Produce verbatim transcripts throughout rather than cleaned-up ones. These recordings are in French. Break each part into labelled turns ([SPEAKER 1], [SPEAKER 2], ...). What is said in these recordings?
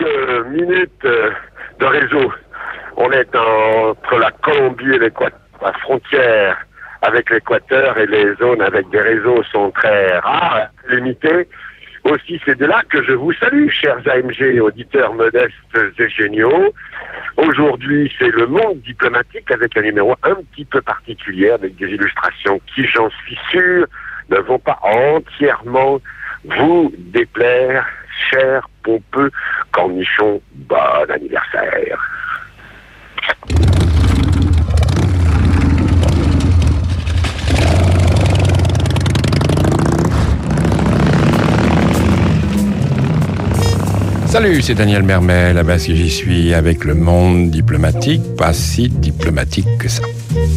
[SPEAKER 1] quelques minutes de réseau. On est entre la Colombie et l'Équateur, la frontière avec l'Équateur, et les zones avec des réseaux sont très rares, limités. Aussi, c'est de là que je vous salue, chers A M G, auditeurs modestes et géniaux. Aujourd'hui, c'est le monde diplomatique avec un numéro un petit peu particulier, avec des illustrations qui, j'en suis sûr, ne vont pas entièrement vous déplaire, cher pompeux cornichon. Bon anniversaire.
[SPEAKER 2] Salut, c'est Daniel Mermet, là-bas si j'y suis avec le monde diplomatique, pas si diplomatique que ça.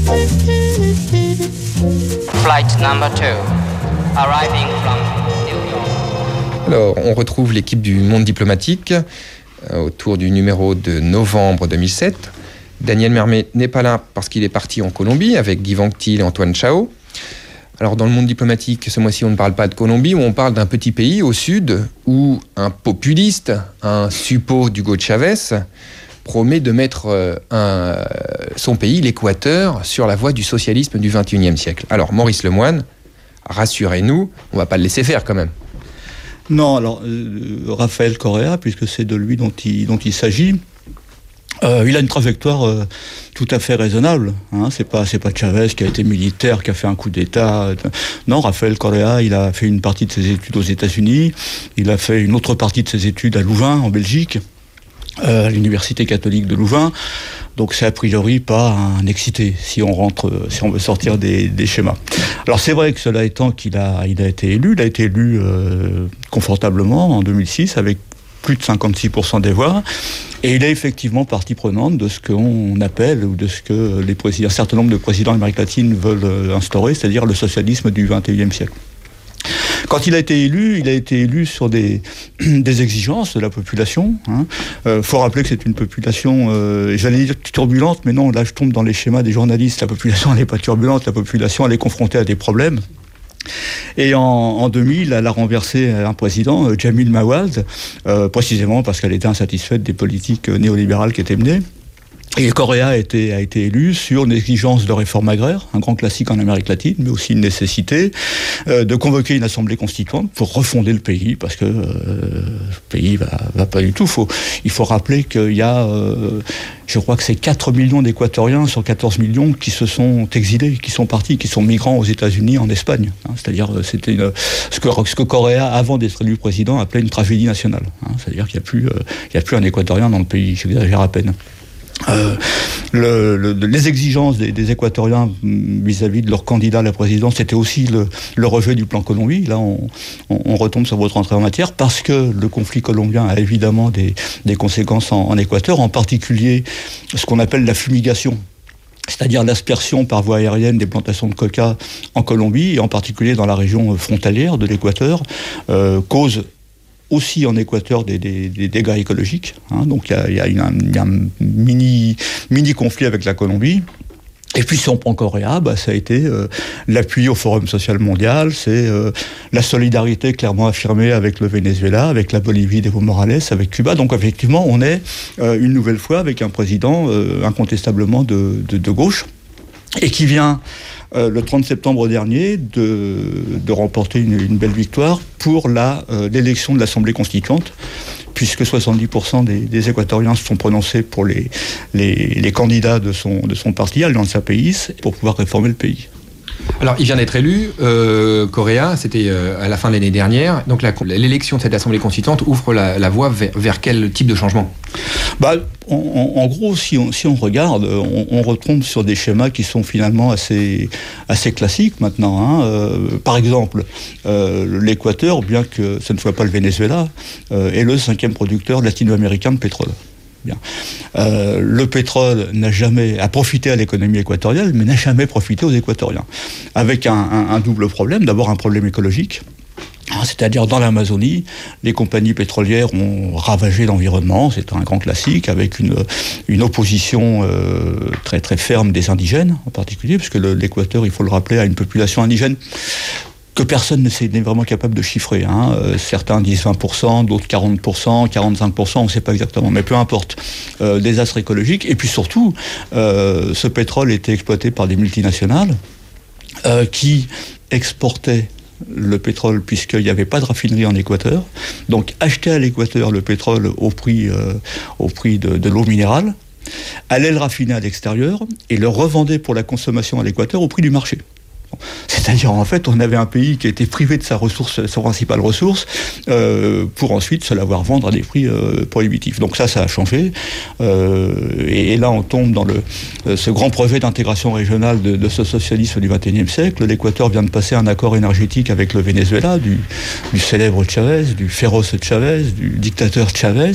[SPEAKER 3] Flight number two, arriving from New York.
[SPEAKER 4] Alors, on retrouve l'équipe du monde diplomatique euh, autour du numéro de novembre deux mille sept. Daniel Mermet n'est pas là parce qu'il est parti en Colombie avec Guy Vanctil et Antoine Chao. Alors, dans le monde diplomatique, ce mois-ci, on ne parle pas de Colombie, on parle d'un petit pays au sud où un populiste, un suppôt d'Hugo Chavez, promet de mettre euh, un, son pays, l'Équateur, sur la voie du socialisme du vingt et unième siècle. Alors, Maurice Lemoine, rassurez-nous, on ne va pas le laisser faire quand même.
[SPEAKER 5] Non, alors, euh, Rafael Correa, puisque c'est de lui dont il, dont il s'agit, Euh, il a une trajectoire euh, tout à fait raisonnable. Hein. C'est pas, c'est pas Chavez qui a été militaire, qui a fait un coup d'État. Non, Rafael Correa, il a fait une partie de ses études aux États-Unis. Il a fait une autre partie de ses études à Louvain, en Belgique, euh, à l'université catholique de Louvain. Donc c'est a priori pas un excité si on rentre, si on veut sortir des, des schémas. Alors c'est vrai que cela étant qu'il a, il a été élu, il a été élu euh, confortablement en deux mille six avec plus de cinquante-six pour cent des voix. Et il est effectivement partie prenante de ce qu'on appelle, ou de ce que les présidents, un certain nombre de présidents d'Amérique latine veulent instaurer, c'est-à-dire le socialisme du vingt et unième siècle. Quand il a été élu, il a été élu sur des, des exigences de la population. Il hein. euh, faut rappeler que c'est une population, euh, j'allais dire turbulente, mais non, là je tombe dans les schémas des journalistes. La population, elle n'est pas turbulente, la population, elle est confrontée à des problèmes. Et en, en deux mille, elle a renversé un président, Jamil Mawad, euh, précisément parce qu'elle était insatisfaite des politiques néolibérales qui étaient menées. Et Correa a été, a été élu sur une exigence de réforme agraire, un grand classique en Amérique latine, mais aussi une nécessité euh, de convoquer une assemblée constituante pour refonder le pays, parce que euh, le pays va, va pas du tout. Faut, il faut rappeler qu'il y a, euh, je crois que c'est quatre millions d'Équatoriens sur quatorze millions qui se sont exilés, qui sont partis, qui sont migrants aux États-Unis, en Espagne. Hein, c'est-à-dire, c'était une, ce, que, ce que Correa, avant d'être élu président, appelait une tragédie nationale. Hein, c'est-à-dire qu'il n'y a plus, euh, il y a plus un Équatorien dans le pays. J'exagère à peine. Euh, le, le, les exigences des, des Équatoriens vis-à-vis de leur candidat à la présidence, c'était aussi le, le rejet du plan Colombie. Là, on, on, on retombe sur votre entrée en matière, parce que le conflit colombien a évidemment des, des conséquences en, en Équateur, en particulier ce qu'on appelle la fumigation, c'est-à-dire l'aspersion par voie aérienne des plantations de coca en Colombie, et en particulier dans la région frontalière de l'Équateur, euh, cause aussi en Équateur des, des, des dégâts écologiques. Hein, donc il y a, y, a y a un mini, mini conflit avec la Colombie. Et puis si on prend Correa, bah, ça a été euh, l'appui au Forum social mondial, c'est euh, la solidarité clairement affirmée avec le Venezuela, avec la Bolivie d'Evo Morales, avec Cuba. Donc effectivement, on est euh, une nouvelle fois avec un président euh, incontestablement de, de, de gauche, et qui vient euh, le trente septembre dernier de, de remporter une, une belle victoire pour la, euh, l'élection de l'Assemblée constituante, puisque soixante-dix pour cent des, des Équatoriens se sont prononcés pour les, les, les candidats de son, de son parti, Alianza País, pour pouvoir réformer le pays.
[SPEAKER 4] Alors, il vient d'être élu, euh, Correa, c'était euh, à la fin de l'année dernière. Donc, la, l'élection de cette Assemblée constituante ouvre la, la voie vers, vers quel type de changement ?
[SPEAKER 5] Bah, en, en, en gros, si on, si on regarde, on, on retombe sur des schémas qui sont finalement assez, assez classiques maintenant. Hein. Euh, par exemple, euh, l'Équateur, bien que ce ne soit pas le Venezuela, euh, est le cinquième producteur latino-américain de pétrole. Bien. Euh, le pétrole n'a jamais a profité à l'économie équatoriale, mais n'a jamais profité aux Équatoriens. Avec un, un, un double problème. D'abord un problème écologique. C'est-à-dire dans l'Amazonie, les compagnies pétrolières ont ravagé l'environnement, c'est un grand classique, avec une, une opposition euh, très très ferme des indigènes en particulier, puisque le, l'Équateur, il faut le rappeler, a une population indigène que personne n'est vraiment capable de chiffrer. Hein. Euh, certains disent vingt pour cent, d'autres quarante pour cent, quarante-cinq pour cent, on ne sait pas exactement, mais peu importe. Euh, désastre écologique, et puis surtout, euh, ce pétrole était exploité par des multinationales euh, qui exportaient le pétrole puisqu'il n'y avait pas de raffinerie en Équateur, donc acheter à l'Équateur le pétrole au prix, euh, au prix de, de l'eau minérale, allait le raffiner à l'extérieur et le revendait pour la consommation à l'Équateur au prix du marché. C'est-à-dire, en fait, on avait un pays qui était privé de sa ressource, sa principale ressource, euh, pour ensuite se la voir vendre à des prix euh, prohibitifs. Donc ça, ça a changé. Euh, et, et là, on tombe dans le, euh, ce grand projet d'intégration régionale de, de ce socialisme du vingt et unième siècle. L'Équateur vient de passer un accord énergétique avec le Venezuela, du, du célèbre Chavez, du féroce Chavez, du dictateur Chavez,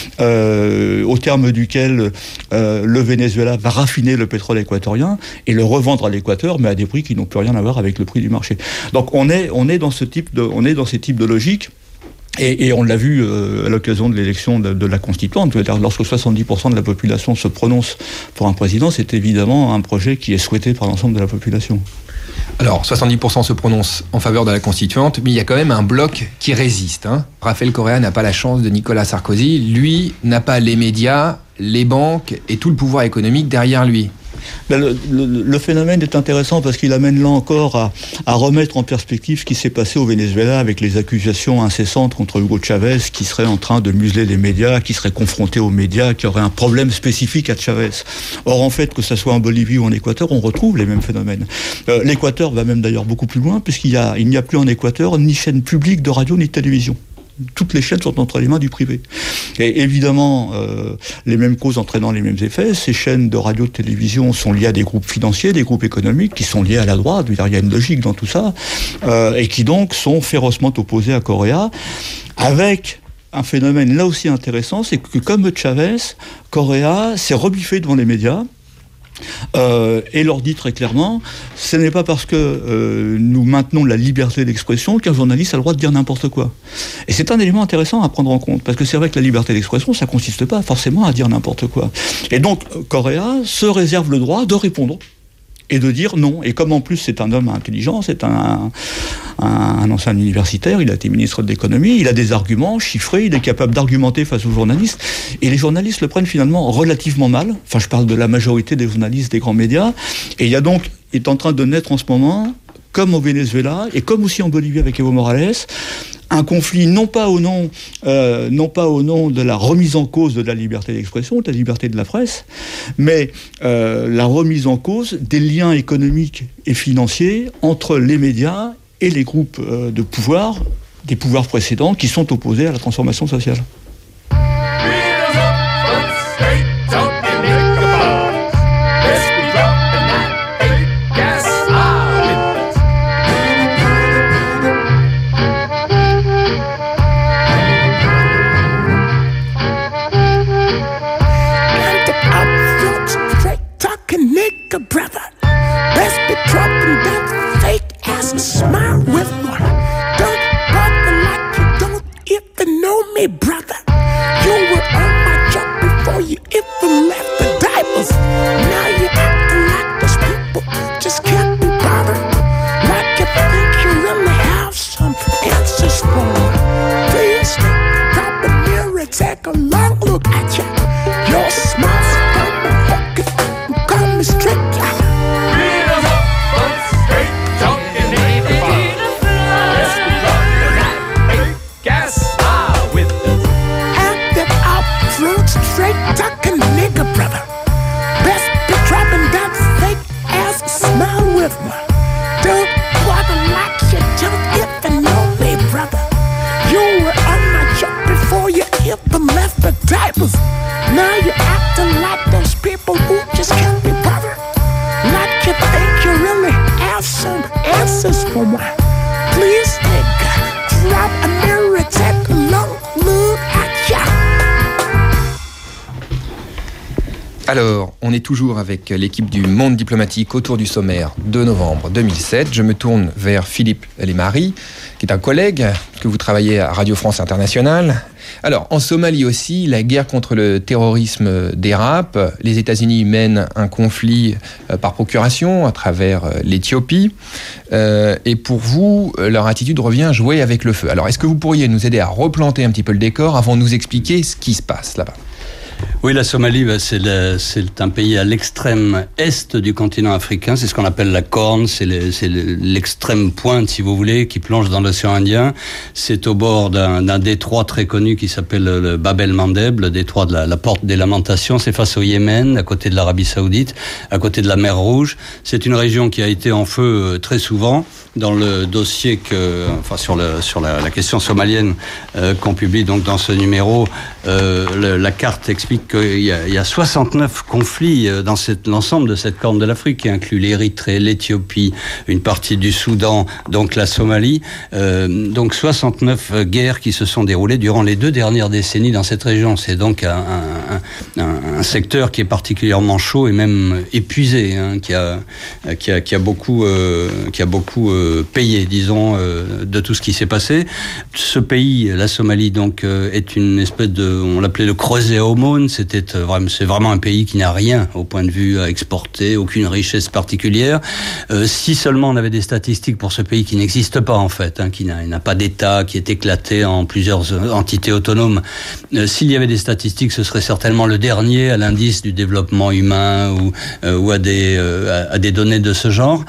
[SPEAKER 5] euh, au terme duquel euh, le Venezuela va raffiner le pétrole équatorien et le revendre à l'Équateur, mais à des prix qui n'ont plus rien à voir avec le prix du marché. Donc on est, on est dans ce type de, on est dans ces types de logiques. Et, et on l'a vu euh, à l'occasion de l'élection de, de la Constituante. Lorsque soixante-dix pour cent de la population se prononce pour un président, c'est évidemment un projet qui est souhaité par l'ensemble de la population.
[SPEAKER 4] Alors, soixante-dix pour cent se prononcent en faveur de la Constituante, mais il y a quand même un bloc qui résiste. Hein. Rafael Correa n'a pas la chance de Nicolas Sarkozy. Lui n'a pas les médias, les banques et tout le pouvoir économique derrière lui.
[SPEAKER 5] Ben le, le, le phénomène est intéressant parce qu'il amène là encore à, à remettre en perspective ce qui s'est passé au Venezuela avec les accusations incessantes contre Hugo Chavez qui serait en train de museler les médias, qui serait confronté aux médias, qui aurait un problème spécifique à Chavez. Or, en fait, que ce soit en Bolivie ou en Équateur, on retrouve les mêmes phénomènes. Euh, L'Équateur va même d'ailleurs beaucoup plus loin puisqu'il y a, il n'y a plus en Équateur ni chaîne publique de radio ni de télévision. Toutes les chaînes sont entre les mains du privé. Et évidemment, euh, les mêmes causes entraînant les mêmes effets, ces chaînes de radio, de télévision sont liées à des groupes financiers, des groupes économiques qui sont liés à la droite. Il y a une logique dans tout ça, euh, et qui donc sont férocement opposés à Correa, avec un phénomène là aussi intéressant, c'est que comme Chavez, Correa s'est rebiffé devant les médias, Euh, et leur dit très clairement, ce n'est pas parce que euh, nous maintenons la liberté d'expression qu'un journaliste a le droit de dire n'importe quoi. Et c'est un élément intéressant à prendre en compte, parce que c'est vrai que la liberté d'expression, ça ne consiste pas forcément à dire n'importe quoi. Et donc, Correa se réserve le droit de répondre et de dire non. Et comme en plus c'est un homme intelligent, c'est un, un, un ancien universitaire, il a été ministre de l'économie, il a des arguments chiffrés, il est capable d'argumenter face aux journalistes, et les journalistes le prennent finalement relativement mal. Enfin, je parle de la majorité des journalistes des grands médias, et il y a donc, est en train de naître en ce moment, comme au Venezuela, et comme aussi en Bolivie avec Evo Morales, un conflit non pas au nom, euh, non pas au nom de la remise en cause de la liberté d'expression, de la liberté de la presse, mais euh, la remise en cause des liens économiques et financiers entre les médias et les groupes euh, de pouvoir, des pouvoirs précédents qui sont opposés à la transformation sociale.
[SPEAKER 6] Brother, best be dropping that fake ass smile with one. Don't bother like you don't even know me, brother. You were on my job before you even left the diapers. Now you acting like those people just can't be bothered. Like you think you really have some answers for me. Please grab a mirror, take a long look at you. Your smile's from a hooker. Call me straight.
[SPEAKER 4] Alors, on est toujours avec l'équipe du Monde diplomatique autour du sommaire de novembre deux mille sept. Je me tourne vers Philippe Lemarie, qui est un collègue, que vous travaillez à Radio France Internationale. Alors, en Somalie aussi, la guerre contre le terrorisme dérape. Les États-Unis mènent un conflit euh, par procuration à travers euh, l'Éthiopie. Euh, et pour vous, leur attitude revient à jouer avec le feu. Alors, est-ce que vous pourriez nous aider à replanter un petit peu le décor avant de nous expliquer ce qui se passe là-bas ?
[SPEAKER 7] Oui, la Somalie, bah, c'est, le, c'est un pays à l'extrême est du continent africain. C'est ce qu'on appelle la Corne. C'est, le, c'est le, l'extrême pointe, si vous voulez, qui plonge dans l'océan Indien. C'est au bord d'un, d'un détroit très connu qui s'appelle le Bab el-Mandeb, le détroit de la, la Porte des Lamentations. C'est face au Yémen, à côté de l'Arabie Saoudite, à côté de la mer Rouge. C'est une région qui a été en feu très souvent. Dans le dossier que, enfin sur le sur la, la question somalienne euh, qu'on publie donc dans ce numéro, euh, le, la carte explique qu'il y a, il y a soixante-neuf conflits dans cette, l'ensemble de cette corne de l'Afrique, qui inclut l'Érythrée, l'Éthiopie, une partie du Soudan, donc la Somalie. Euh, donc soixante-neuf guerres qui se sont déroulées durant les deux dernières décennies dans cette région. C'est donc un, un, un, un secteur qui est particulièrement chaud et même épuisé, hein, qui a qui a qui a beaucoup euh, qui a beaucoup euh, payé, disons, euh, de tout ce qui s'est passé. Ce pays, la Somalie, donc, euh, est une espèce de, on l'appelait le creuset aumône. C'était euh, vraiment, c'est vraiment un pays qui n'a rien au point de vue à exporter, aucune richesse particulière. Euh, si seulement on avait des statistiques pour ce pays qui n'existe pas en fait, hein, qui n'a, n'a pas d'État, qui est éclaté en plusieurs entités autonomes. Euh, s'il y avait des statistiques, ce serait certainement le dernier à l'indice du développement humain ou, euh, ou à des euh, à, à des données de ce genre.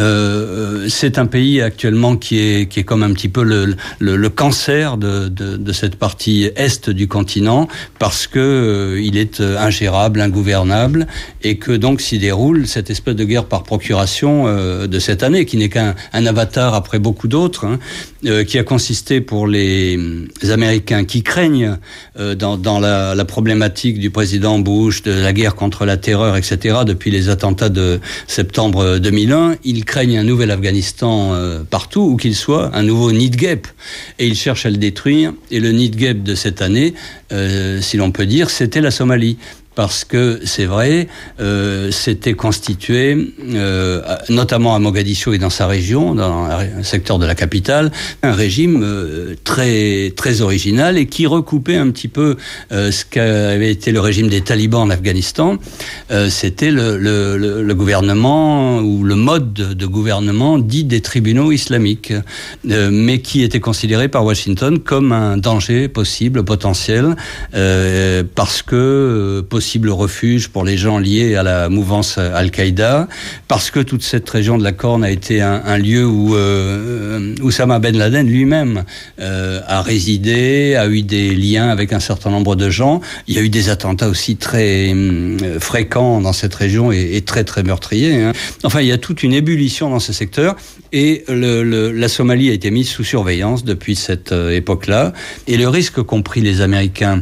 [SPEAKER 7] Euh, c'est un pays actuellement qui est qui est comme un petit peu le le, le cancer de, de de cette partie est du continent, parce que euh, il est ingérable, ingouvernable, et que donc s'y déroule cette espèce de guerre par procuration euh, de cette année, qui n'est qu'un un avatar après beaucoup d'autres, hein, euh, qui a consisté pour les, les Américains qui craignent euh, dans dans la, la problématique du président Bush, de la guerre contre la terreur, et cetera. Depuis les attentats de septembre deux mille un, ils craignent un nouvel Afghanistan euh, partout où qu'il soit, un nouveau nid gap, et ils cherchent à le détruire. Et le nid gap de cette année, euh, si l'on peut dire, c'était la Somalie. Parce que c'est vrai, euh, c'était constitué, euh, notamment à Mogadiscio et dans sa région, dans le secteur de la capitale, un régime euh, très très original et qui recoupait un petit peu euh, ce qu'avait été le régime des talibans en Afghanistan. Euh, c'était le, le, le, le gouvernement ou le mode de, de gouvernement dit des tribunaux islamiques, euh, mais qui était considéré par Washington comme un danger possible, potentiel, euh, parce que euh, possible possible refuge pour les gens liés à la mouvance Al-Qaïda, parce que toute cette région de la Corne a été un, un lieu où euh, Oussama Ben Laden lui-même euh, a résidé, a eu des liens avec un certain nombre de gens. Il y a eu des attentats aussi très euh, fréquents dans cette région et, et très très meurtriers. Hein. Enfin, il y a toute une ébullition dans ce secteur, et le, le, la Somalie a été mise sous surveillance depuis cette euh, époque-là. Et le risque qu'ont pris les Américains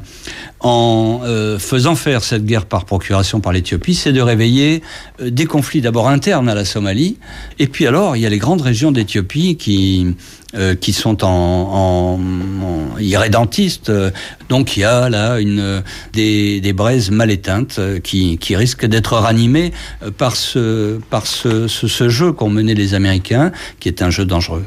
[SPEAKER 7] en euh, faisant faire cette guerre par procuration par l'Éthiopie, c'est de réveiller euh, des conflits d'abord internes à la Somalie, et puis alors il y a les grandes régions d'Éthiopie qui euh, qui sont en, en, en irrédentistes, donc il y a là une des, des braises mal éteintes qui qui risquent d'être ranimées par ce par ce, ce ce jeu qu'ont mené les Américains, qui est un jeu dangereux.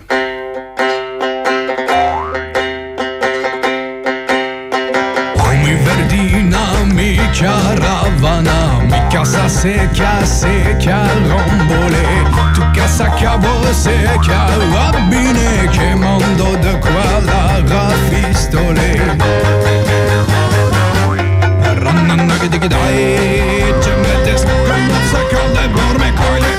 [SPEAKER 8] Caravana, mi casa secchia, secchia rombole, tu casa cavo secchia, rabbine, che mondo de qua la rafistole. Rannanna che ti dai, c'è mettes con saccale, borme coile.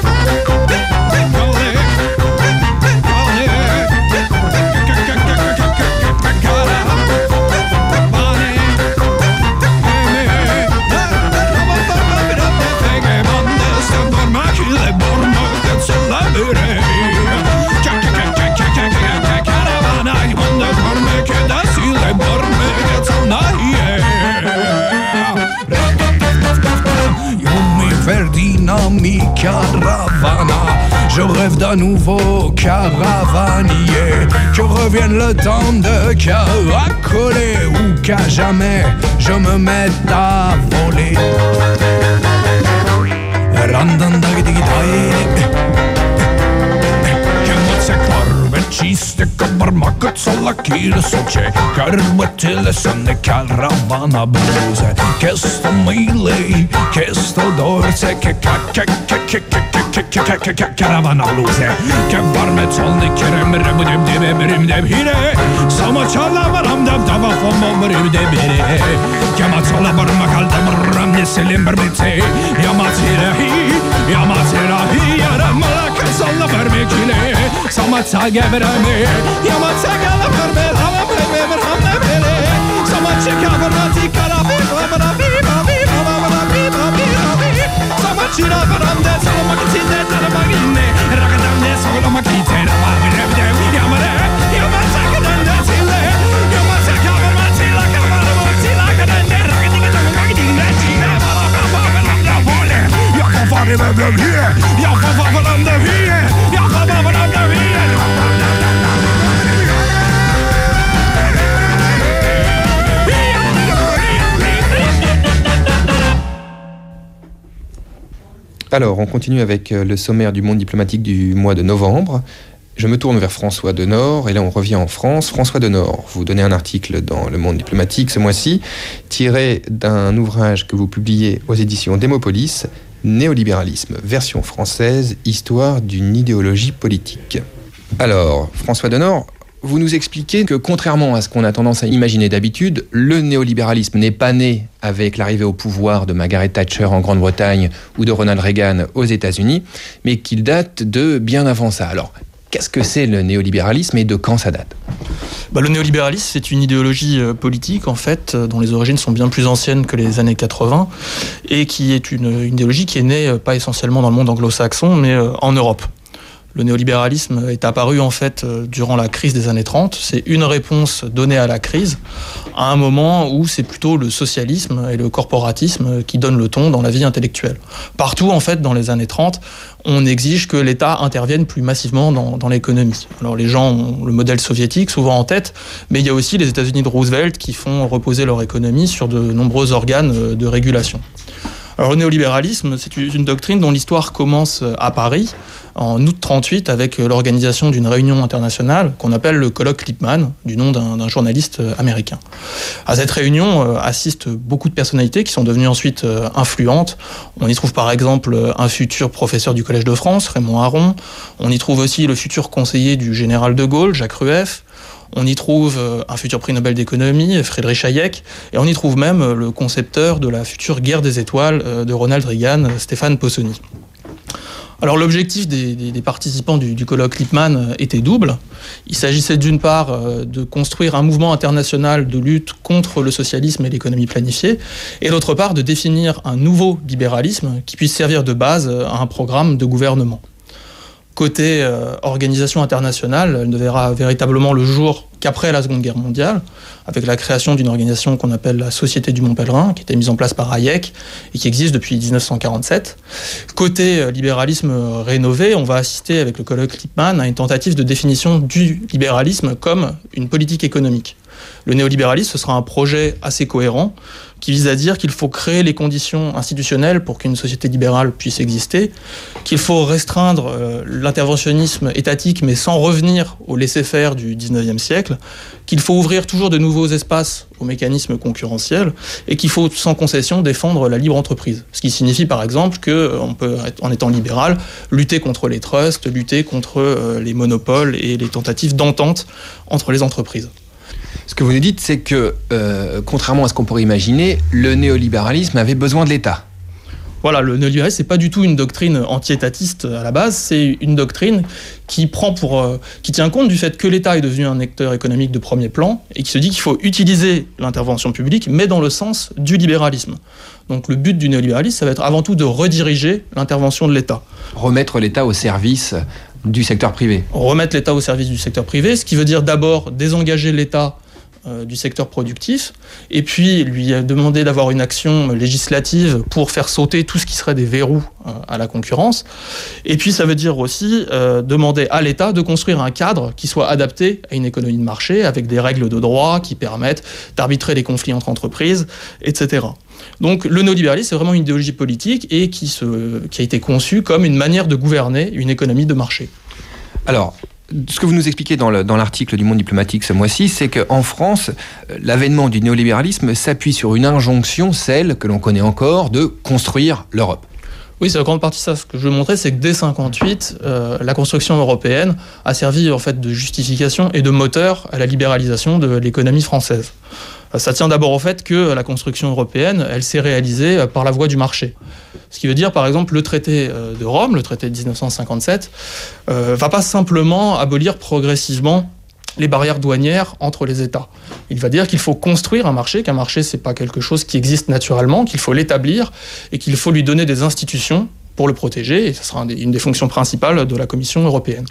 [SPEAKER 8] Mi caravana, je rêve d'un nouveau caravanier, que revienne le temps de caracoler ou qu'à jamais je me mette à voler. Чисте кабармакът са лакира соче, карбатиле са не каравана блузе, кесто милей, кесто дорце, ке ка ке ке ке ке ке ке ке ке ке каравана блузе, ке барме цолни керем ребудем дебе берем деб хире, сама чала барам даб даба фомо берем деб хире, ке мацола барма калда барам не селем бермете, я мацира hi, я мацира hi, я рамала касала бермекile, сама цаге berame, yama tsagala berbe, lava berbe, berhamne bele. Sama chika berati karabi, berabi, babi, berabi, babi, babi. Sama chira beramde, sama makitinde, tere magine. Ragadamde, solo makite, rama berbe, yama re, yama tsagadande tile. Yama tsagala berati, la kamara berati, la kadande, ragadinga tanga magidinga tile. Bala bala beramde vole, yaka fari berbe here, yaka fari beramde here, yaka fari beramde here.
[SPEAKER 4] Alors, on continue avec le sommaire du monde diplomatique du mois de novembre. Je me tourne vers François Denord, et là on revient en France. François Denord, vous donnez un article dans Le Monde diplomatique ce mois-ci, tiré d'un ouvrage que vous publiez aux éditions Démopolis, Néolibéralisme, version française, histoire d'une idéologie politique. Alors, François Denord, vous nous expliquez que, contrairement à ce qu'on a tendance à imaginer d'habitude, le néolibéralisme n'est pas né avec l'arrivée au pouvoir de Margaret Thatcher en Grande-Bretagne ou de Ronald Reagan aux États-Unis, mais qu'il date de bien avant ça. Alors, qu'est-ce que c'est le néolibéralisme et de quand ça date ?
[SPEAKER 9] Bah, le néolibéralisme, c'est une idéologie euh, politique, en fait, euh, dont les origines sont bien plus anciennes que les années quatre-vingts, et qui est une, une idéologie qui est née, euh, pas essentiellement dans le monde anglo-saxon, mais euh, en Europe. Le néolibéralisme est apparu en fait durant la crise des années trente. C'est une réponse donnée à la crise, à un moment où c'est plutôt le socialisme et le corporatisme qui donnent le ton dans la vie intellectuelle. Partout en fait dans les années trente, on exige que l'État intervienne plus massivement dans, dans l'économie. Alors les gens ont le modèle soviétique souvent en tête, mais il y a aussi les États-Unis de Roosevelt qui font reposer leur économie sur de nombreux organes de régulation. Alors le néolibéralisme, c'est une doctrine dont l'histoire commence à Paris en août trente-huit avec l'organisation d'une réunion internationale qu'on appelle le colloque Lippmann, du nom d'un, d'un journaliste américain. À cette réunion assistent beaucoup de personnalités qui sont devenues ensuite influentes. On y trouve par exemple un futur professeur du Collège de France, Raymond Aron. On y trouve aussi le futur conseiller du général de Gaulle, Jacques Rueff. On y trouve un futur prix Nobel d'économie, Friedrich Hayek, et on y trouve même le concepteur de la future guerre des étoiles de Ronald Reagan, Stéphane Possoni. Alors l'objectif des, des, des participants du, du colloque Lippmann était double. Il s'agissait d'une part de construire un mouvement international de lutte contre le socialisme et l'économie planifiée, et d'autre part de définir un nouveau libéralisme qui puisse servir de base à un programme de gouvernement. Côté euh, organisation internationale, elle ne verra véritablement le jour qu'après la Seconde Guerre mondiale, avec la création d'une organisation qu'on appelle la Société du Mont Pèlerin, qui était mise en place par Hayek et qui existe depuis dix-neuf cent quarante-sept. Côté euh, libéralisme rénové, on va assister avec le colloque Lippmann à une tentative de définition du libéralisme comme une politique économique. Le néolibéralisme, ce sera un projet assez cohérent qui vise à dire qu'il faut créer les conditions institutionnelles pour qu'une société libérale puisse exister, qu'il faut restreindre euh, l'interventionnisme étatique mais sans revenir au laisser-faire du dix-neuvième siècle, qu'il faut ouvrir toujours de nouveaux espaces aux mécanismes concurrentiels et qu'il faut sans concession défendre la libre entreprise. Ce qui signifie par exemple qu'on peut, en étant libéral, lutter contre les trusts, lutter contre euh, les monopoles et les tentatives d'entente entre les entreprises.
[SPEAKER 4] Ce que vous nous dites, c'est que, euh, contrairement à ce qu'on pourrait imaginer, le néolibéralisme avait besoin de l'État.
[SPEAKER 9] Voilà, le néolibéralisme, c'est pas du tout une doctrine anti-étatiste à la base, c'est une doctrine qui prend pour, euh, qui tient compte du fait que l'État est devenu un acteur économique de premier plan et qui se dit qu'il faut utiliser l'intervention publique, mais dans le sens du libéralisme. Donc le but du néolibéralisme, ça va être avant tout de rediriger l'intervention de l'État.
[SPEAKER 4] Remettre l'État au service du secteur privé.
[SPEAKER 9] Remettre l'État au service du secteur privé, ce qui veut dire d'abord désengager l'État euh, du secteur productif, et puis lui demander d'avoir une action législative pour faire sauter tout ce qui serait des verrous euh, à la concurrence. Et puis ça veut dire aussi euh, demander à l'État de construire un cadre qui soit adapté à une économie de marché, avec des règles de droit qui permettent d'arbitrer les conflits entre entreprises, et cetera. Donc le néolibéralisme, c'est vraiment une idéologie politique et qui, se, qui a été conçue comme une manière de gouverner une économie de marché.
[SPEAKER 4] Alors, ce que vous nous expliquez dans, le, dans l'article du Monde diplomatique ce mois-ci, c'est qu'en France, l'avènement du néolibéralisme s'appuie sur une injonction, celle que l'on connaît encore, de construire l'Europe.
[SPEAKER 9] Oui, c'est en grande partie ça. Ce que je veux montrer, c'est que dès cinquante-huit, euh, la construction européenne a servi en fait de justification et de moteur à la libéralisation de l'économie française. Ça tient d'abord au fait que la construction européenne, elle s'est réalisée par la voie du marché. Ce qui veut dire, par exemple, le traité de Rome, le traité de dix-neuf cent cinquante-sept, euh, va pas simplement abolir progressivement les barrières douanières entre les États. Il va dire qu'il faut construire un marché, qu'un marché, c'est pas quelque chose qui existe naturellement, qu'il faut l'établir et qu'il faut lui donner des institutions pour le protéger, et ce sera une des fonctions principales de la Commission européenne.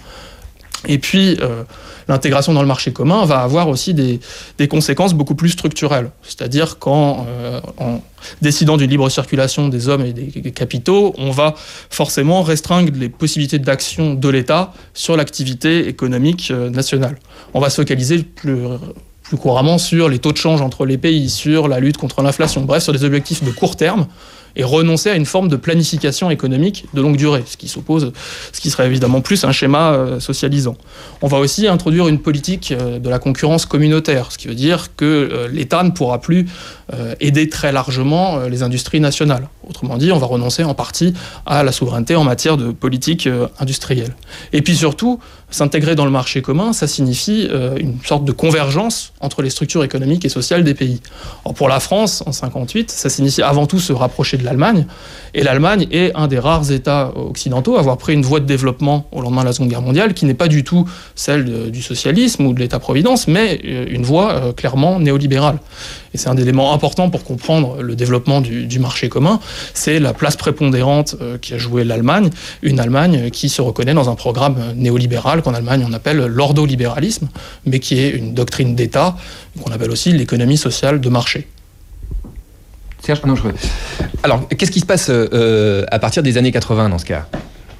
[SPEAKER 9] Et puis, euh, l'intégration dans le marché commun va avoir aussi des, des conséquences beaucoup plus structurelles. C'est-à-dire qu'en euh, en décidant d'une libre circulation des hommes et des, des capitaux, on va forcément restreindre les possibilités d'action de l'État sur l'activité économique euh, nationale. On va se focaliser plus, plus couramment sur les taux de change entre les pays, sur la lutte contre l'inflation, bref, sur des objectifs de court terme, et renoncer à une forme de planification économique de longue durée, ce qui s'oppose, ce qui serait évidemment plus un schéma euh, socialisant. On va aussi introduire une politique euh, de la concurrence communautaire, ce qui veut dire que euh, l'État ne pourra plus euh, aider très largement euh, les industries nationales. Autrement dit, on va renoncer en partie à la souveraineté en matière de politique euh, industrielle. Et puis surtout, s'intégrer dans le marché commun, ça signifie euh, une sorte de convergence entre les structures économiques et sociales des pays. Alors pour la France, en cinquante-huit, ça signifie avant tout se rapprocher de l'Allemagne. Et l'Allemagne est un des rares États occidentaux à avoir pris une voie de développement au lendemain de la Seconde Guerre mondiale qui n'est pas du tout celle de, du socialisme ou de l'État-providence, mais une voie euh, clairement néolibérale. Et c'est un élément important pour comprendre le développement du, du marché commun. C'est la place prépondérante euh, qui a joué l'Allemagne, une Allemagne qui se reconnaît dans un programme néolibéral qu'en Allemagne on appelle l'ordolibéralisme, mais qui est une doctrine d'État qu'on appelle aussi l'économie sociale de marché.
[SPEAKER 4] Serge, non, je... Alors, qu'est-ce qui se passe euh, à partir des années quatre-vingts dans ce cas ?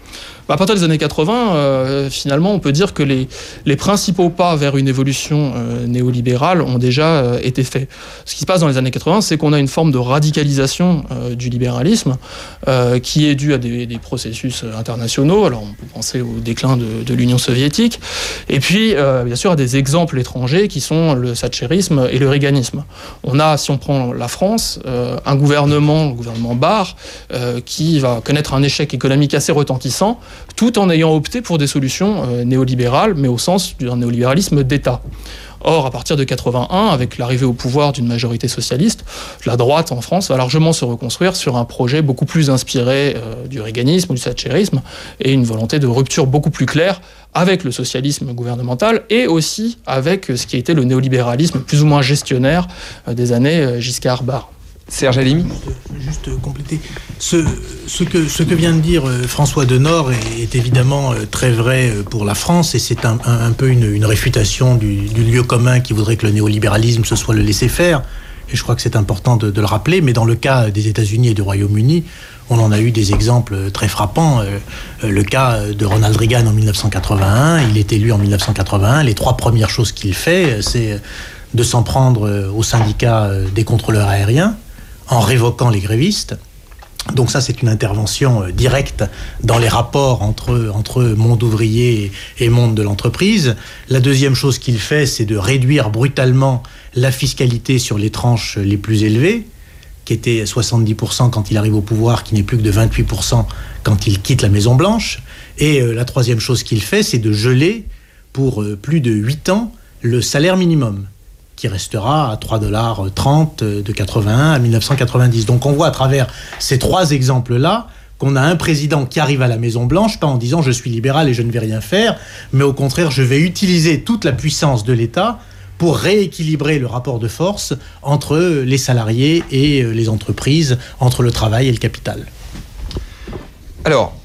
[SPEAKER 9] À partir des années quatre-vingts, euh, finalement, on peut dire que les, les principaux pas vers une évolution euh, néolibérale ont déjà euh, été faits. Ce qui se passe dans les années quatre-vingts, c'est qu'on a une forme de radicalisation euh, du libéralisme euh, qui est due à des, des processus internationaux. Alors, on peut penser au déclin de, de l'Union soviétique. Et puis, euh, bien sûr, à des exemples étrangers qui sont le thatcherisme et le reaganisme. On a, si on prend la France, euh, un gouvernement, le gouvernement Barre, euh, qui va connaître un échec économique assez retentissant, tout en ayant opté pour des solutions euh, néolibérales, mais au sens d'un néolibéralisme d'État. Or, à partir de quatre-vingt-un, avec l'arrivée au pouvoir d'une majorité socialiste, la droite en France va largement se reconstruire sur un projet beaucoup plus inspiré euh, du reaganisme ou du thatcherisme, et une volonté de rupture beaucoup plus claire avec le socialisme gouvernemental, et aussi avec ce qui a été le néolibéralisme plus ou moins gestionnaire euh, des années euh, Giscard-Barre.
[SPEAKER 4] Serge Halimi.
[SPEAKER 10] Juste, juste compléter. Ce, ce, que, ce que vient de dire François Denord est, est évidemment très vrai pour la France, et c'est un, un, un peu une, une réfutation du, du lieu commun qui voudrait que le néolibéralisme ce soit le laisser-faire. Et je crois que c'est important de, de le rappeler, mais dans le cas des États-Unis et du Royaume-Uni, on en a eu des exemples très frappants. Le cas de Ronald Reagan en dix-neuf cent quatre-vingt-un, il est élu en dix-neuf cent quatre-vingt-un. Les trois premières choses qu'il fait, c'est de s'en prendre au syndicat des contrôleurs aériens, en révoquant les grévistes. Donc ça, c'est une intervention euh, directe dans les rapports entre, entre monde ouvrier et, et monde de l'entreprise. La deuxième chose qu'il fait, c'est de réduire brutalement la fiscalité sur les tranches les plus élevées, qui était soixante-dix pour cent quand il arrive au pouvoir, qui n'est plus que de vingt-huit pour cent quand il quitte la Maison-Blanche. Et euh, la troisième chose qu'il fait, c'est de geler pour euh, plus de huit ans le salaire minimum, qui restera à trois dollars trente de quatre-vingt-un à dix-neuf cent quatre-vingt-dix. Donc on voit à travers ces trois exemples-là qu'on a un président qui arrive à la Maison-Blanche, pas en disant « je suis libéral et je ne vais rien faire », mais au contraire, je vais utiliser toute la puissance de l'État pour rééquilibrer le rapport de force entre les salariés et les entreprises, entre le travail et le capital.
[SPEAKER 4] Alors,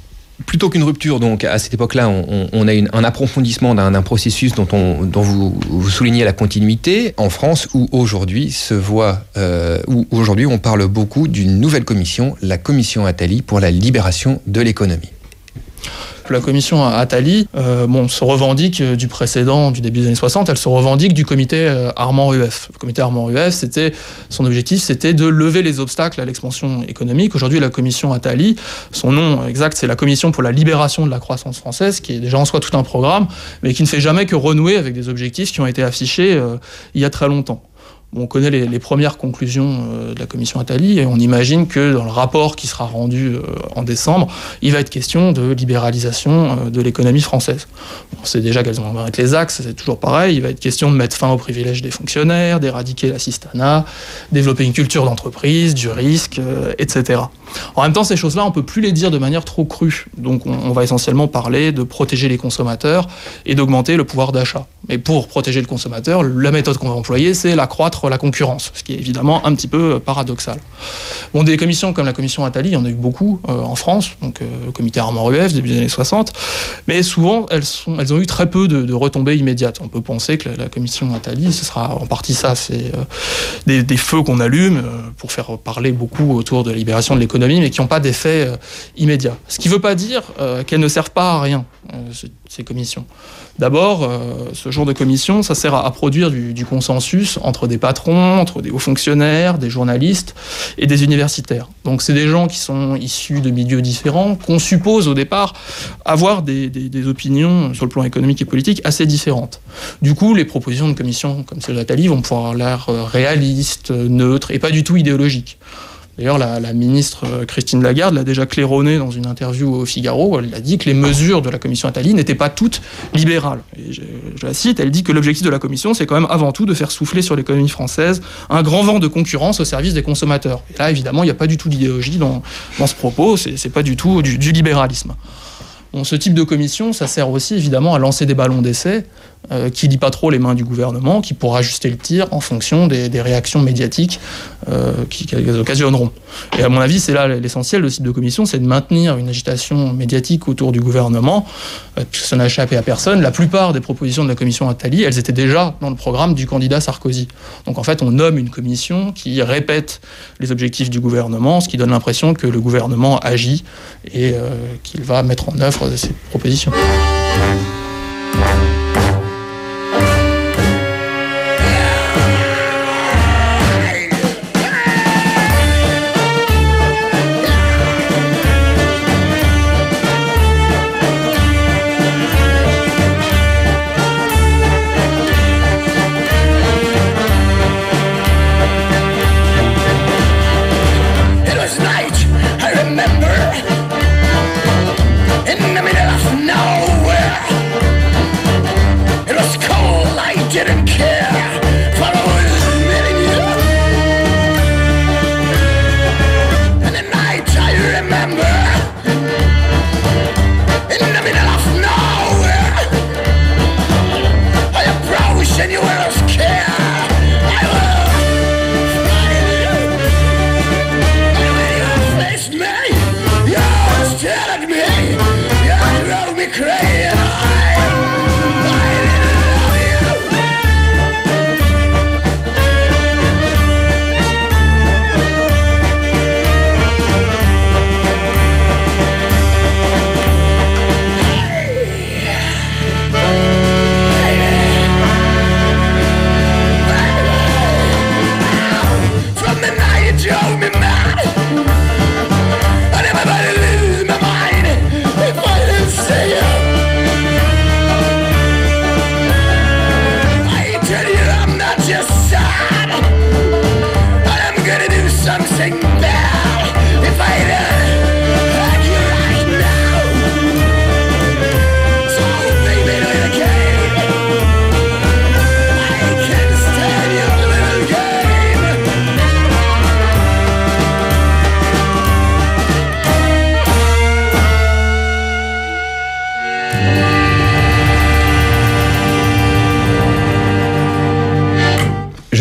[SPEAKER 4] Plutôt qu'une rupture, donc à cette époque-là, on, on a une, un approfondissement d'un, d'un processus dont, on, dont vous, vous soulignez la continuité en France, où aujourd'hui se voit, euh, où aujourd'hui on parle beaucoup d'une nouvelle commission, la commission Attali pour la libération de l'économie.
[SPEAKER 9] La commission Attali euh, bon, se revendique du précédent, du début des années soixante, elle se revendique du comité euh, Armand-U F. Le comité Armand-U F, c'était, son objectif, c'était de lever les obstacles à l'expansion économique. Aujourd'hui, la commission Attali, son nom exact, c'est la commission pour la libération de la croissance française, qui est déjà en soi tout un programme, mais qui ne fait jamais que renouer avec des objectifs qui ont été affichés euh, il y a très longtemps. On connaît les, les premières conclusions euh, de la commission Attali et on imagine que dans le rapport qui sera rendu euh, en décembre, il va être question de libéralisation euh, de l'économie française. On sait déjà quels vont être les axes, c'est toujours pareil. Il va être question de mettre fin aux privilèges des fonctionnaires, d'éradiquer l'assistanat, développer une culture d'entreprise, du risque, euh, et cetera. En même temps, ces choses-là, on ne peut plus les dire de manière trop crue. Donc on, on va essentiellement parler de protéger les consommateurs et d'augmenter le pouvoir d'achat. Mais pour protéger le consommateur, la méthode qu'on va employer, c'est l'accroître la concurrence, ce qui est évidemment un petit peu paradoxal. Bon, des commissions comme la commission Attali, il y en a eu beaucoup euh, en France, donc euh, le comité Armand-U F, début des années soixante, mais souvent, elles, sont, elles ont eu très peu de, de retombées immédiates. On peut penser que la, la commission Attali, ce sera en partie ça, c'est euh, des, des feux qu'on allume euh, pour faire parler beaucoup autour de la libération de l'économie, mais qui n'ont pas d'effet euh, immédiat. Ce qui ne veut pas dire euh, qu'elles ne servent pas à rien, euh, ces commissions. D'abord, euh, ce genre de commission, ça sert à, à produire du, du consensus entre des patrons, entre des hauts fonctionnaires, des journalistes et des universitaires. Donc c'est des gens qui sont issus de milieux différents, qu'on suppose au départ avoir des, des, des opinions sur le plan économique et politique assez différentes. Du coup, les propositions de commission comme celle d'Attali vont pouvoir avoir l'air réalistes, neutres et pas du tout idéologiques. D'ailleurs, la, la ministre Christine Lagarde l'a déjà claironné dans une interview au Figaro. Elle a dit que les mesures de la commission Attali n'étaient pas toutes libérales. Et je, je la cite, elle dit que l'objectif de la commission, c'est quand même avant tout de faire souffler sur l'économie française un grand vent de concurrence au service des consommateurs. Et là, évidemment, il n'y a pas du tout d'idéologie dans, dans ce propos, c'est, c'est pas du tout du, du libéralisme. Bon, ce type de commission, ça sert aussi évidemment à lancer des ballons d'essai euh, qui lient pas trop les mains du gouvernement, qui pourra ajuster le tir en fonction des, des réactions médiatiques euh, qui, qu'elles occasionneront. Et à mon avis, c'est là l'essentiel de ce type de commission, c'est de maintenir une agitation médiatique autour du gouvernement, euh, puisque ça n'a échappé à personne. La plupart des propositions de la commission Attali, elles étaient déjà dans le programme du candidat Sarkozy. Donc en fait, on nomme une commission qui répète les objectifs du gouvernement, ce qui donne l'impression que le gouvernement agit et euh, qu'il va mettre en œuvre de ces propositions.
[SPEAKER 6] In the middle of nowhere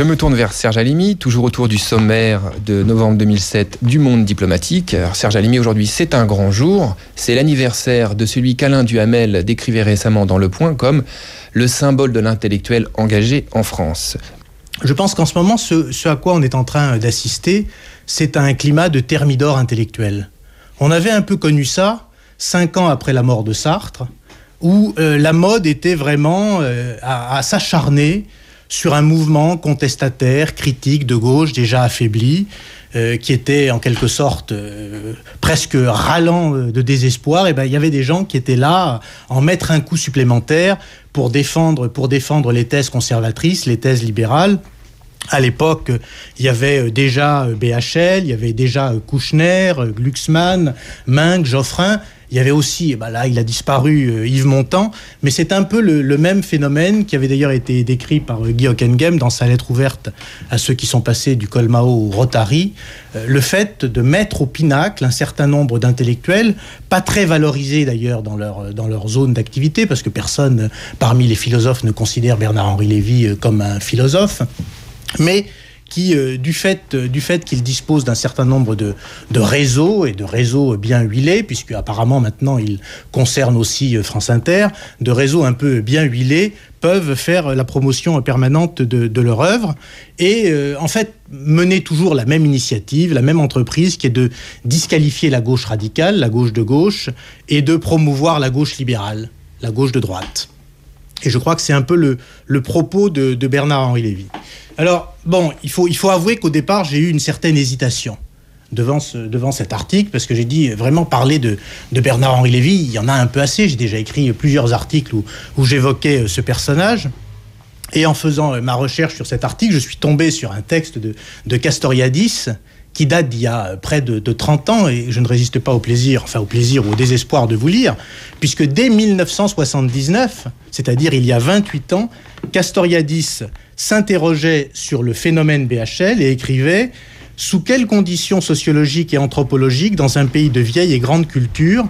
[SPEAKER 4] Je me tourne vers Serge Halimi, toujours autour du sommaire de novembre deux mille sept du Monde diplomatique. Alors Serge Halimi, aujourd'hui, c'est un grand jour. C'est l'anniversaire de celui qu'Alain Duhamel décrivait récemment dans Le Point comme le symbole de l'intellectuel engagé en France.
[SPEAKER 10] Je pense qu'en ce moment, ce, ce à quoi on est en train d'assister, c'est un climat de thermidor intellectuel. On avait un peu connu ça cinq ans après la mort de Sartre, où euh, la mode était vraiment euh, à, à s'acharner sur un mouvement contestataire, critique, de gauche, déjà affaibli, euh, qui était en quelque sorte euh, presque râlant de désespoir. Et ben, il y avait des gens qui étaient là à en mettre un coup supplémentaire pour défendre, pour défendre les thèses conservatrices, les thèses libérales. À l'époque, il y avait déjà B H L, il y avait déjà Kouchner, Glucksmann, Minc, Geoffrin. Il y avait aussi, bah là, il a disparu, Yves Montand, mais c'est un peu le, le même phénomène qui avait d'ailleurs été décrit par Guy Hockenheim dans sa lettre ouverte à ceux qui sont passés du Colmao au Rotary. Le fait de mettre au pinacle un certain nombre d'intellectuels, pas très valorisés d'ailleurs dans leur, dans leur zone d'activité, parce que personne parmi les philosophes ne considère Bernard-Henri Lévy comme un philosophe, mais qui, euh, du fait, euh, du fait qu'il dispose d'un certain nombre de, de réseaux, et de réseaux bien huilés, puisque apparemment maintenant il concerne aussi euh, France Inter, de réseaux un peu bien huilés, peuvent faire la promotion permanente de, de leur œuvre, et euh, en fait mener toujours la même initiative, la même entreprise, qui est de disqualifier la gauche radicale, la gauche de gauche, et de promouvoir la gauche libérale, la gauche de droite. Et je crois que c'est un peu le, le propos de, de Bernard-Henri Lévy. Alors, bon, il faut, il faut avouer qu'au départ, j'ai eu une certaine hésitation devant, ce, devant cet article, parce que j'ai dit, vraiment, parler de, de Bernard-Henri Lévy, il y en a un peu assez. J'ai déjà écrit plusieurs articles où, où j'évoquais ce personnage. Et en faisant ma recherche sur cet article, je suis tombé sur un texte de, de Castoriadis, qui date d'il y a près de, de trente ans, et je ne résiste pas au plaisir, enfin au plaisir ou au désespoir de vous lire, puisque dès mille neuf cent soixante-dix-neuf, c'est-à-dire il y a vingt-huit ans, Castoriadis s'interrogeait sur le phénomène B H L et écrivait « Sous quelles conditions sociologiques et anthropologiques, dans un pays de vieille et grande culture,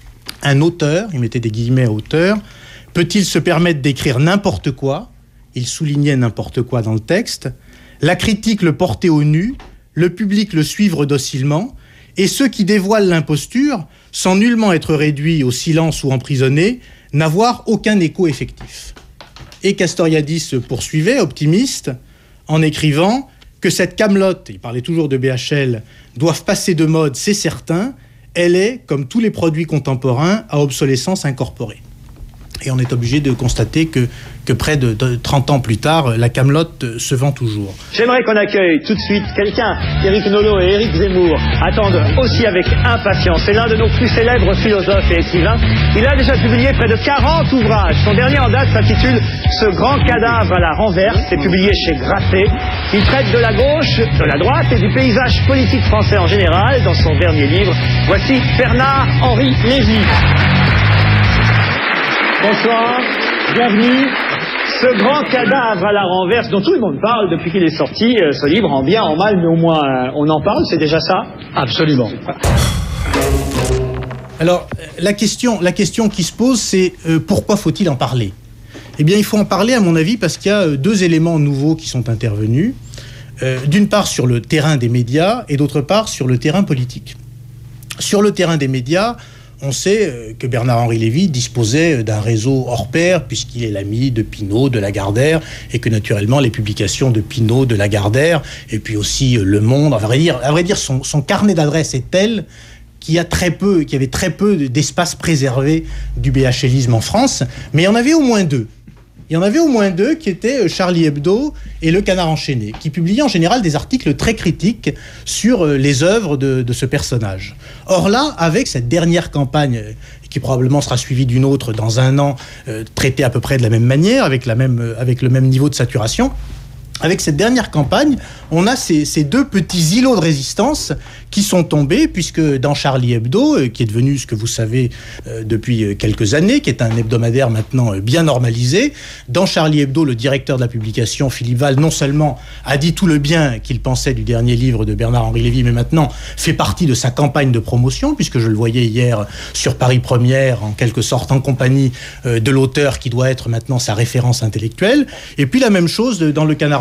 [SPEAKER 10] un auteur, il mettait des guillemets à auteur, peut-il se permettre d'écrire n'importe quoi ?» Il soulignait n'importe quoi dans le texte. « La critique le porter au nu, le public le suivre docilement, et ceux qui dévoilent l'imposture, sans nullement être réduits au silence ou emprisonnés, n'avoir aucun écho effectif. » Et Castoriadis poursuivait, optimiste, en écrivant que cette camelote, il parlait toujours de B H L, doivent passer de mode, c'est certain, elle est, comme tous les produits contemporains, à obsolescence incorporée. Et on est obligé de constater que, que près de, de trente ans plus tard, la camelote se vend toujours.
[SPEAKER 11] J'aimerais qu'on accueille tout de suite quelqu'un qu'Éric Nolot et Éric Zemmour attendent aussi avec impatience. C'est l'un de nos plus célèbres philosophes et écrivains. Il a déjà publié près de quarante ouvrages. Son dernier en date s'intitule « Ce grand cadavre à la renverse ». C'est publié chez Grasset. Il traite de la gauche, de la droite et du paysage politique français en général dans son dernier livre. Voici Bernard-Henri Lévy. Bonsoir, bienvenue. Ce grand cadavre à la renverse dont tout le monde parle depuis qu'il est sorti, euh, ce livre, en bien, en mal, mais au moins euh, on en parle, c'est déjà ça? Absolument.
[SPEAKER 10] Alors, la question, la question qui se pose, c'est euh, pourquoi faut-il en parler? Eh bien, il faut en parler, à mon avis, parce qu'il y a euh, deux éléments nouveaux qui sont intervenus. Euh, d'une part, sur le terrain des médias, et d'autre part, sur le terrain politique. Sur le terrain des médias, on sait que Bernard-Henri Lévy disposait d'un réseau hors pair, puisqu'il est l'ami de Pinault, de Lagardère, et que naturellement les publications de Pinault, de Lagardère, et puis aussi Le Monde, à vrai dire, à vrai dire son, son carnet d'adresses est tel qu'il y a très peu, qu'il y avait très peu d'espace préservé du BHLisme en France, mais il y en avait au moins deux. Il y en avait au moins deux qui étaient Charlie Hebdo et Le Canard enchaîné, qui publiaient en général des articles très critiques sur les œuvres de, de ce personnage. Or là, avec cette dernière campagne, qui probablement sera suivie d'une autre dans un an, euh, traitée à peu près de la même manière, avec, la même, avec le même niveau de saturation, avec cette dernière campagne, on a ces, ces deux petits îlots de résistance qui sont tombés, puisque dans Charlie Hebdo, euh, qui est devenu ce que vous savez euh, depuis quelques années, qui est un hebdomadaire maintenant euh, bien normalisé, dans Charlie Hebdo, le directeur de la publication, Philippe Val, non seulement a dit tout le bien qu'il pensait du dernier livre de Bernard-Henri Lévy, mais maintenant fait partie de sa campagne de promotion, puisque je le voyais hier sur Paris Première, en quelque sorte en compagnie euh, de l'auteur qui doit être maintenant sa référence intellectuelle. Et puis la même chose dans Le Canard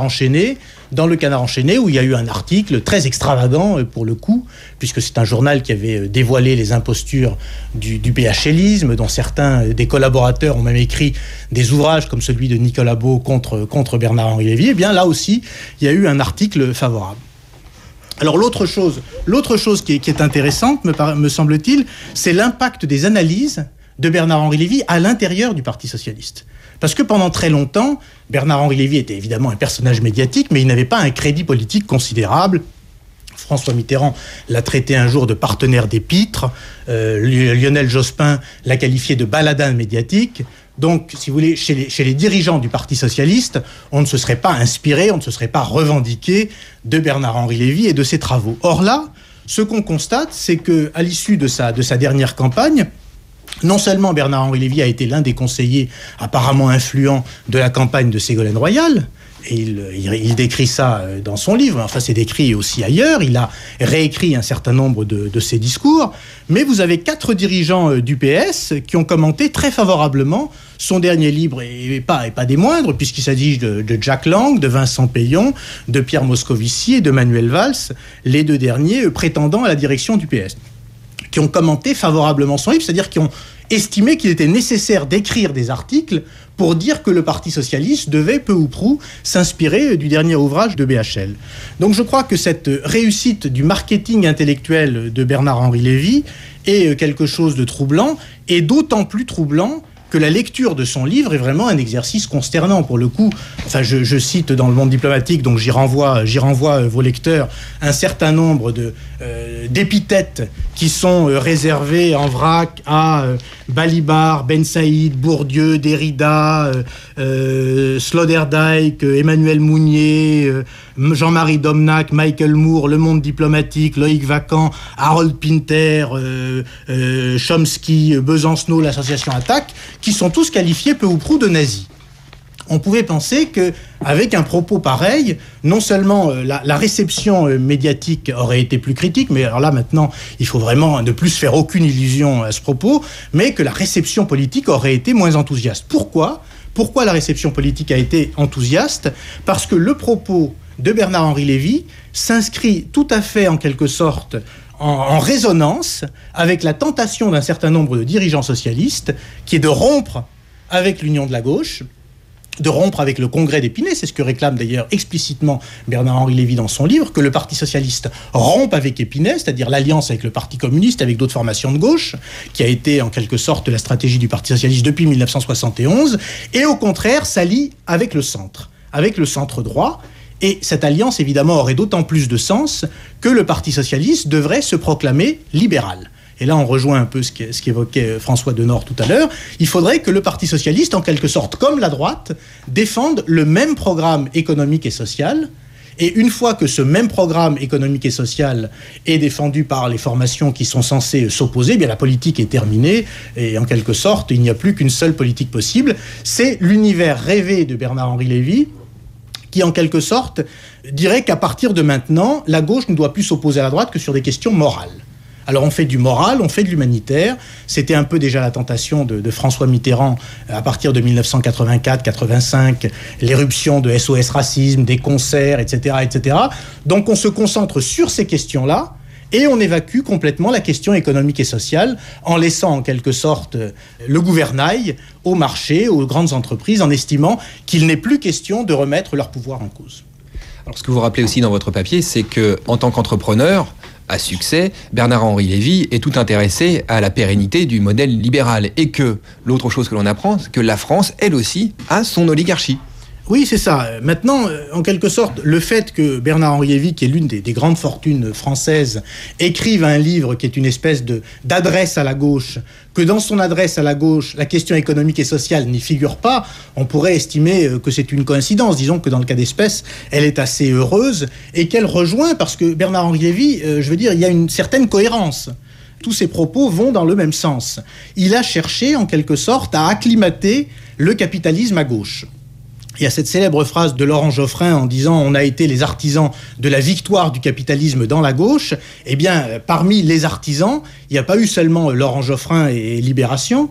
[SPEAKER 10] Enchaîné, dans le Canard Enchaîné, où il y a eu un article très extravagant pour le coup, puisque c'est un journal qui avait dévoilé les impostures du, du B H Lisme, dont certains des collaborateurs ont même écrit des ouvrages comme celui de Nicolas Beau contre, contre Bernard-Henri Lévy. Eh bien là aussi, il y a eu un article favorable. Alors l'autre chose, l'autre chose qui est, qui est intéressante, me, me semble-t-il, c'est l'impact des analyses de Bernard-Henri Lévy à l'intérieur du Parti socialiste. Parce que pendant très longtemps, Bernard-Henri Lévy était évidemment un personnage médiatique, mais il n'avait pas un crédit politique considérable. François Mitterrand l'a traité un jour de partenaire d'épître. Euh, Lionel Jospin l'a qualifié de baladin médiatique. Donc, si vous voulez, chez les, chez les dirigeants du Parti socialiste, on ne se serait pas inspiré, on ne se serait pas revendiqué de Bernard-Henri Lévy et de ses travaux. Or là, ce qu'on constate, c'est qu'à l'issue de sa, de sa dernière campagne, non seulement Bernard-Henri Lévy a été l'un des conseillers apparemment influents de la campagne de Ségolène Royal, et il, il, il décrit ça dans son livre, enfin c'est décrit aussi ailleurs, il a réécrit un certain nombre de, de ses discours, mais vous avez quatre dirigeants du P S qui ont commenté très favorablement son dernier livre, et pas, et pas des moindres, puisqu'il s'agit de, de Jack Lang, de Vincent Payon, de Pierre Moscovici et de Manuel Valls, les deux derniers prétendant à la direction du P S, qui ont commenté favorablement son livre, c'est-à-dire qui ont estimé qu'il était nécessaire d'écrire des articles pour dire que le Parti socialiste devait peu ou prou s'inspirer du dernier ouvrage de B H L. Donc je crois que cette réussite du marketing intellectuel de Bernard-Henri Lévy est quelque chose de troublant, et d'autant plus troublant que la lecture de son livre est vraiment un exercice consternant pour le coup. Enfin, je, je cite dans Le Monde diplomatique, donc j'y renvoie, j'y renvoie vos lecteurs, un certain nombre de, euh, d'épithètes qui sont euh, réservées en vrac à euh, Balibar, Ben Saïd, Bourdieu, Derrida, euh, euh, Sloterdijk, euh, Emmanuel Mounier, euh, Jean-Marie Domnac, Michael Moore, Le Monde diplomatique, Loïc Vacan, Harold Pinter, euh, euh, Chomsky, Besancenot, l'association Attaque, qui sont tous qualifiés peu ou prou de nazis. On pouvait penser qu'avec un propos pareil, non seulement euh, la, la réception euh, médiatique aurait été plus critique, mais alors là maintenant, il faut vraiment ne plus se faire aucune illusion à ce propos, mais que la réception politique aurait été moins enthousiaste. Pourquoi ? Pourquoi la réception politique a été enthousiaste ? Parce que le propos de Bernard-Henri Lévy s'inscrit tout à fait en quelque sorte en, en résonance avec la tentation d'un certain nombre de dirigeants socialistes qui est de rompre avec l'union de la gauche, de rompre avec le congrès d'Épinay, c'est ce que réclame d'ailleurs explicitement Bernard-Henri Lévy dans son livre, que le Parti socialiste rompe avec Épinay, c'est-à-dire l'alliance avec le Parti communiste, avec d'autres formations de gauche, qui a été en quelque sorte la stratégie du Parti socialiste depuis mille neuf cent soixante et onze, et au contraire s'allie avec le centre, avec le centre droit. Et cette alliance, évidemment, aurait d'autant plus de sens que le Parti socialiste devrait se proclamer libéral. Et là, on rejoint un peu ce qu'évoquait François Denord tout à l'heure. Il faudrait que le Parti socialiste, en quelque sorte, comme la droite, défende le même programme économique et social. Et une fois que ce même programme économique et social est défendu par les formations qui sont censées s'opposer, eh bien la politique est terminée. Et en quelque sorte, il n'y a plus qu'une seule politique possible. C'est l'univers rêvé de Bernard-Henri Lévy, qui, en quelque sorte, dirait qu'à partir de maintenant, la gauche ne doit plus s'opposer à la droite que sur des questions morales. Alors on fait du moral, on fait de l'humanitaire. C'était un peu déjà la tentation de, de François Mitterrand à partir de mille neuf cent quatre-vingt-quatre quatre-vingt-cinq, l'éruption de S O S Racisme, des concerts, et cetera, et cetera. Donc on se concentre sur ces questions-là et on évacue complètement la question économique et sociale en laissant en quelque sorte le gouvernail au marché, aux grandes entreprises, en estimant qu'il n'est plus question de remettre leur pouvoir en cause.
[SPEAKER 4] Alors ce que vous rappelez aussi dans votre papier, c'est que en tant qu'entrepreneur à succès, Bernard-Henri Lévy est tout intéressé à la pérennité du modèle libéral, et que l'autre chose que l'on apprend, c'est que la France, elle aussi, a son oligarchie.
[SPEAKER 10] Oui, c'est ça. Maintenant, en quelque sorte, le fait que Bernard-Henri Lévy, qui est l'une des, des grandes fortunes françaises, écrive un livre qui est une espèce de, d'adresse à la gauche, que dans son adresse à la gauche, la question économique et sociale n'y figure pas, on pourrait estimer que c'est une coïncidence. Disons que dans le cas d'espèce, elle est assez heureuse et qu'elle rejoint, parce que Bernard-Henri Lévy, euh, je veux dire, il y a une certaine cohérence. Tous ses propos vont dans le même sens. Il a cherché, en quelque sorte, à acclimater le capitalisme à gauche. Il y a cette célèbre phrase de Laurent Geoffrin en disant « On a été les artisans de la victoire du capitalisme dans la gauche ». Eh bien, parmi les artisans, il n'y a pas eu seulement Laurent Geoffrin et Libération.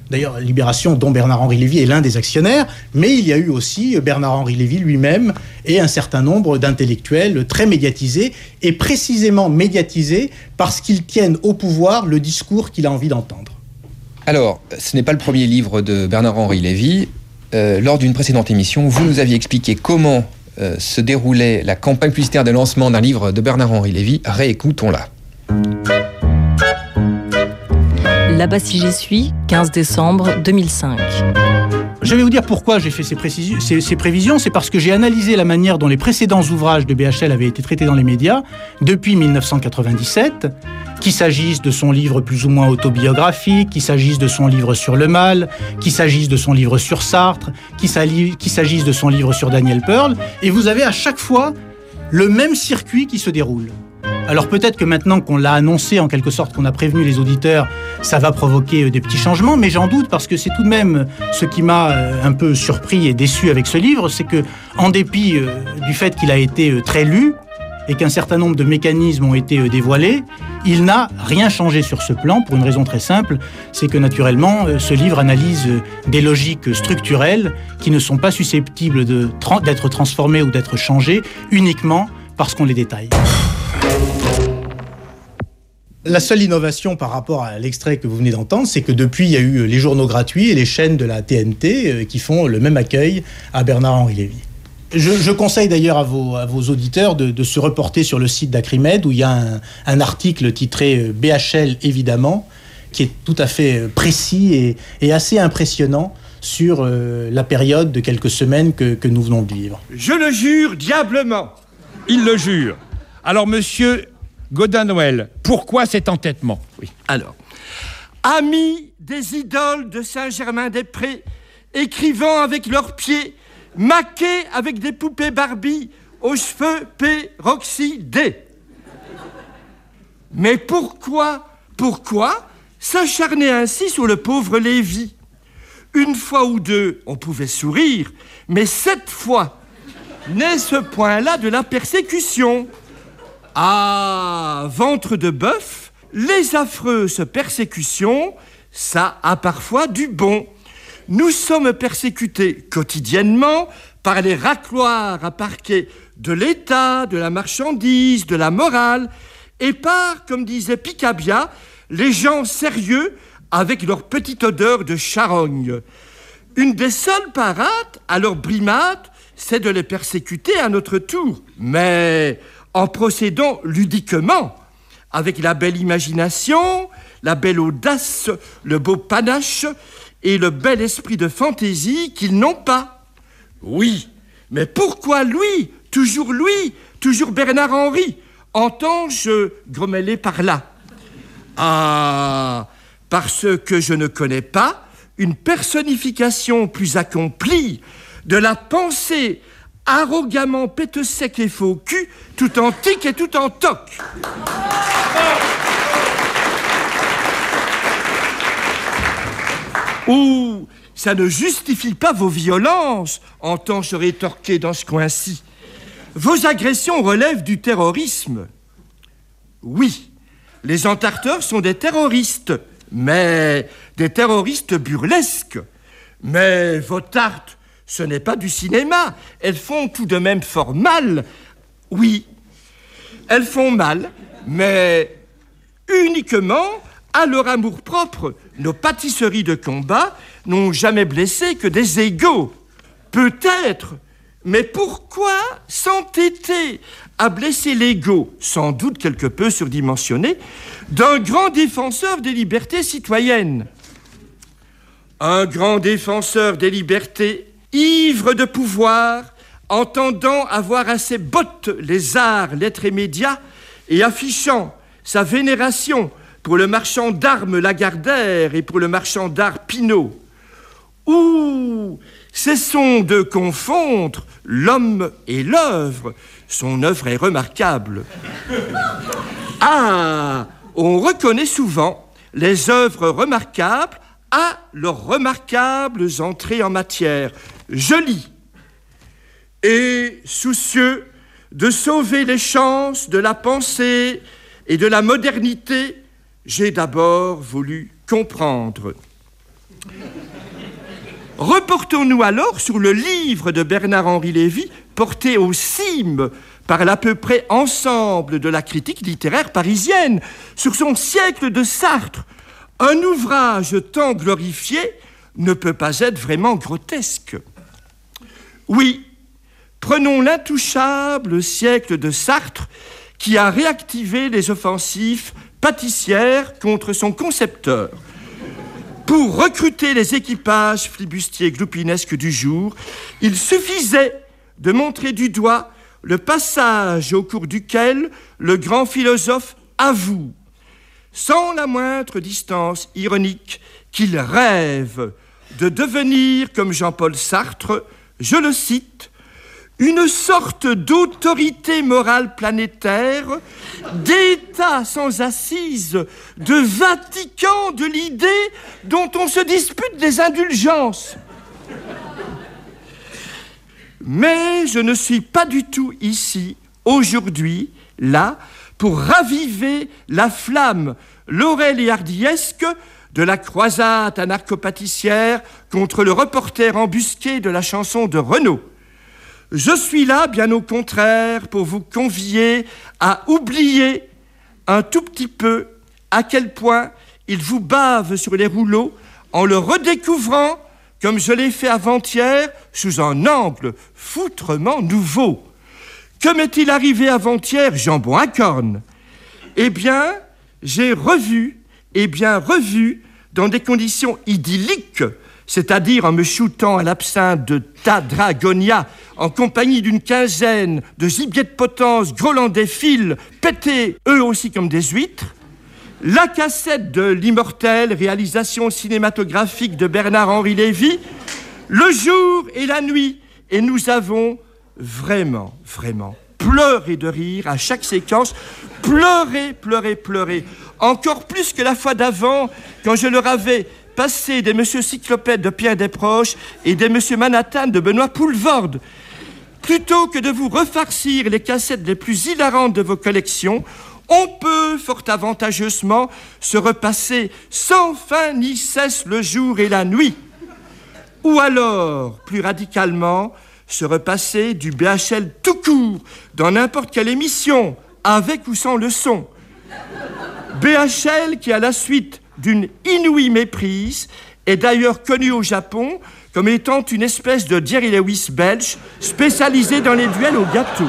[SPEAKER 10] D'ailleurs, Libération, dont Bernard-Henri Lévy est l'un des actionnaires, mais il y a eu aussi Bernard-Henri Lévy lui-même et un certain nombre d'intellectuels très médiatisés, et précisément médiatisés parce qu'ils tiennent au pouvoir le discours qu'il a envie d'entendre.
[SPEAKER 4] Alors, ce n'est pas le premier livre de Bernard-Henri Lévy. Euh, lors d'une précédente émission, vous nous aviez expliqué comment euh, se déroulait la campagne publicitaire de lancement d'un livre de Bernard-Henri Lévy. Réécoutons-la.
[SPEAKER 12] Là-bas si j'y suis, quinze décembre deux mille cinq.
[SPEAKER 10] Je vais vous dire pourquoi j'ai fait ces, précisions, ces, ces prévisions. C'est parce que j'ai analysé la manière dont les précédents ouvrages de B H L avaient été traités dans les médias depuis mille neuf cent quatre-vingt-dix-sept, qu'il s'agisse de son livre plus ou moins autobiographique, qu'il s'agisse de son livre sur le mal, qu'il s'agisse de son livre sur Sartre, qu'il s'agisse de son livre sur Daniel Pearl. Et vous avez à chaque fois le même circuit qui se déroule. Alors peut-être que maintenant qu'on l'a annoncé, en quelque sorte, qu'on a prévenu les auditeurs, ça va provoquer des petits changements, mais j'en doute parce que c'est tout de même ce qui m'a un peu surpris et déçu avec ce livre, c'est que, en dépit du fait qu'il a été très lu et qu'un certain nombre de mécanismes ont été dévoilés, il n'a rien changé sur ce plan pour une raison très simple, c'est que naturellement, ce livre analyse des logiques structurelles qui ne sont pas susceptibles de tra- d'être transformées ou d'être changées uniquement parce qu'on les détaille. La seule innovation par rapport à l'extrait que vous venez d'entendre, c'est que depuis, il y a eu les journaux gratuits et les chaînes de la T N T qui font le même accueil à Bernard-Henri Lévy. Je, je conseille d'ailleurs à vos, à vos auditeurs de, de se reporter sur le site d'Acrimed, où il y a un, un article titré B H L évidemment, qui est tout à fait précis et, et assez impressionnant sur euh, la période de quelques semaines que, que nous venons de vivre.
[SPEAKER 13] Je le jure diablement.
[SPEAKER 2] Il le jure. Alors, monsieur Godin-Noël, pourquoi cet entêtement?
[SPEAKER 13] Oui. Alors, amis des idoles de Saint-Germain-des-Prés, écrivant avec leurs pieds, maqués avec des poupées Barbie, aux cheveux peroxydés. Mais pourquoi, pourquoi s'acharner ainsi sur le pauvre Lévy? Une fois ou deux, on pouvait sourire, mais sept fois, n'est ce point-là de la persécution. Ah, ventre de bœuf, les affreuses persécutions, ça a parfois du bon. Nous sommes persécutés quotidiennement par les racloirs à parquet de l'État, de la marchandise, de la morale, et par, comme disait Picabia, les gens sérieux avec leur petite odeur de charogne. Une des seules parades à leur brimade, c'est de les persécuter à notre tour, mais en procédant ludiquement, avec la belle imagination, la belle audace, le beau panache et le bel esprit de fantaisie qu'ils n'ont pas. Oui, mais pourquoi lui, toujours lui, toujours Bernard-Henri, entends-je grommeler par là? Ah, parce que je ne connais pas une personnification plus accomplie de la pensée arrogamment pète sec et faux cul, tout en tic et tout en toc. Ou ça ne justifie pas vos violences, entends-je rétorquer dans ce coin-ci. Vos agressions relèvent du terrorisme. Oui, les entarteurs sont des terroristes, mais des terroristes burlesques. Mais vos tartes, ce n'est pas du cinéma. Elles font tout de même fort mal. Oui, elles font mal, mais uniquement à leur amour-propre. Nos pâtisseries de combat n'ont jamais blessé que des égaux. Peut-être, mais pourquoi s'entêter à blesser l'ego, sans doute quelque peu surdimensionné, d'un grand défenseur des libertés citoyennes? Un grand défenseur des libertés, ivre de pouvoir, entendant avoir à ses bottes les arts, lettres et médias, et affichant sa vénération pour le marchand d'armes Lagardère et pour le marchand d'art Pinault. Ouh, cessons de confondre l'homme et l'œuvre. Son œuvre est remarquable. Ah, on reconnaît souvent les œuvres remarquables à leurs remarquables entrées en matière. Je lis. Et soucieux de sauver les chances de la pensée et de la modernité, j'ai d'abord voulu comprendre. Reportons-nous alors sur le livre de Bernard-Henri Lévy, porté aux cimes par l'à peu près ensemble de la critique littéraire parisienne, sur son siècle de Sartre. Un ouvrage tant glorifié ne peut pas être vraiment grotesque. Oui, prenons l'intouchable siècle de Sartre, qui a réactivé les offensives pâtissières contre son concepteur. Pour recruter les équipages flibustiers gloupinesques du jour, il suffisait de montrer du doigt le passage au cours duquel le grand philosophe avoue, sans la moindre distance ironique, qu'il rêve de devenir, comme Jean-Paul Sartre, je le cite, une sorte d'autorité morale planétaire, d'État sans assise, de Vatican de l'idée dont on se dispute les indulgences. Mais je ne suis pas du tout ici, aujourd'hui, là, pour raviver la flamme laurel et hardiesque de la croisade anarcho-pâtissière contre le reporter embusqué de la chanson de Renaud. Je suis là, bien au contraire, pour vous convier à oublier un tout petit peu à quel point il vous bave sur les rouleaux en le redécouvrant, comme je l'ai fait avant-hier, sous un angle foutrement nouveau. Que m'est-il arrivé avant-hier, jambon à cornes? Eh bien, j'ai revu, eh bien revu, dans des conditions idylliques, c'est-à-dire en me shootant à l'absinthe de Tadragonia, en compagnie d'une quinzaine de gibiers de potence grolandais fils, pétés eux aussi comme des huîtres, la cassette de l'immortelle réalisation cinématographique de Bernard-Henri Lévy, le jour et la nuit, et nous avons vraiment, vraiment pleuré de rire à chaque séquence, pleuré, pleuré, pleuré, encore plus que la fois d'avant, quand je leur avais passé des Monsieur Cyclopède de Pierre Desproges et des Monsieur Manhattan de Benoît Poulvorde. Plutôt que de vous refarcir les cassettes les plus hilarantes de vos collections, on peut fort avantageusement se repasser sans fin ni cesse le jour et la nuit. Ou alors, plus radicalement, se repasser du B H L tout court dans n'importe quelle émission, avec ou sans le son. B H L qui, à la suite d'une inouïe méprise, est d'ailleurs connu au Japon comme étant une espèce de Jerry Lewis belge spécialisé dans les duels au gâteau.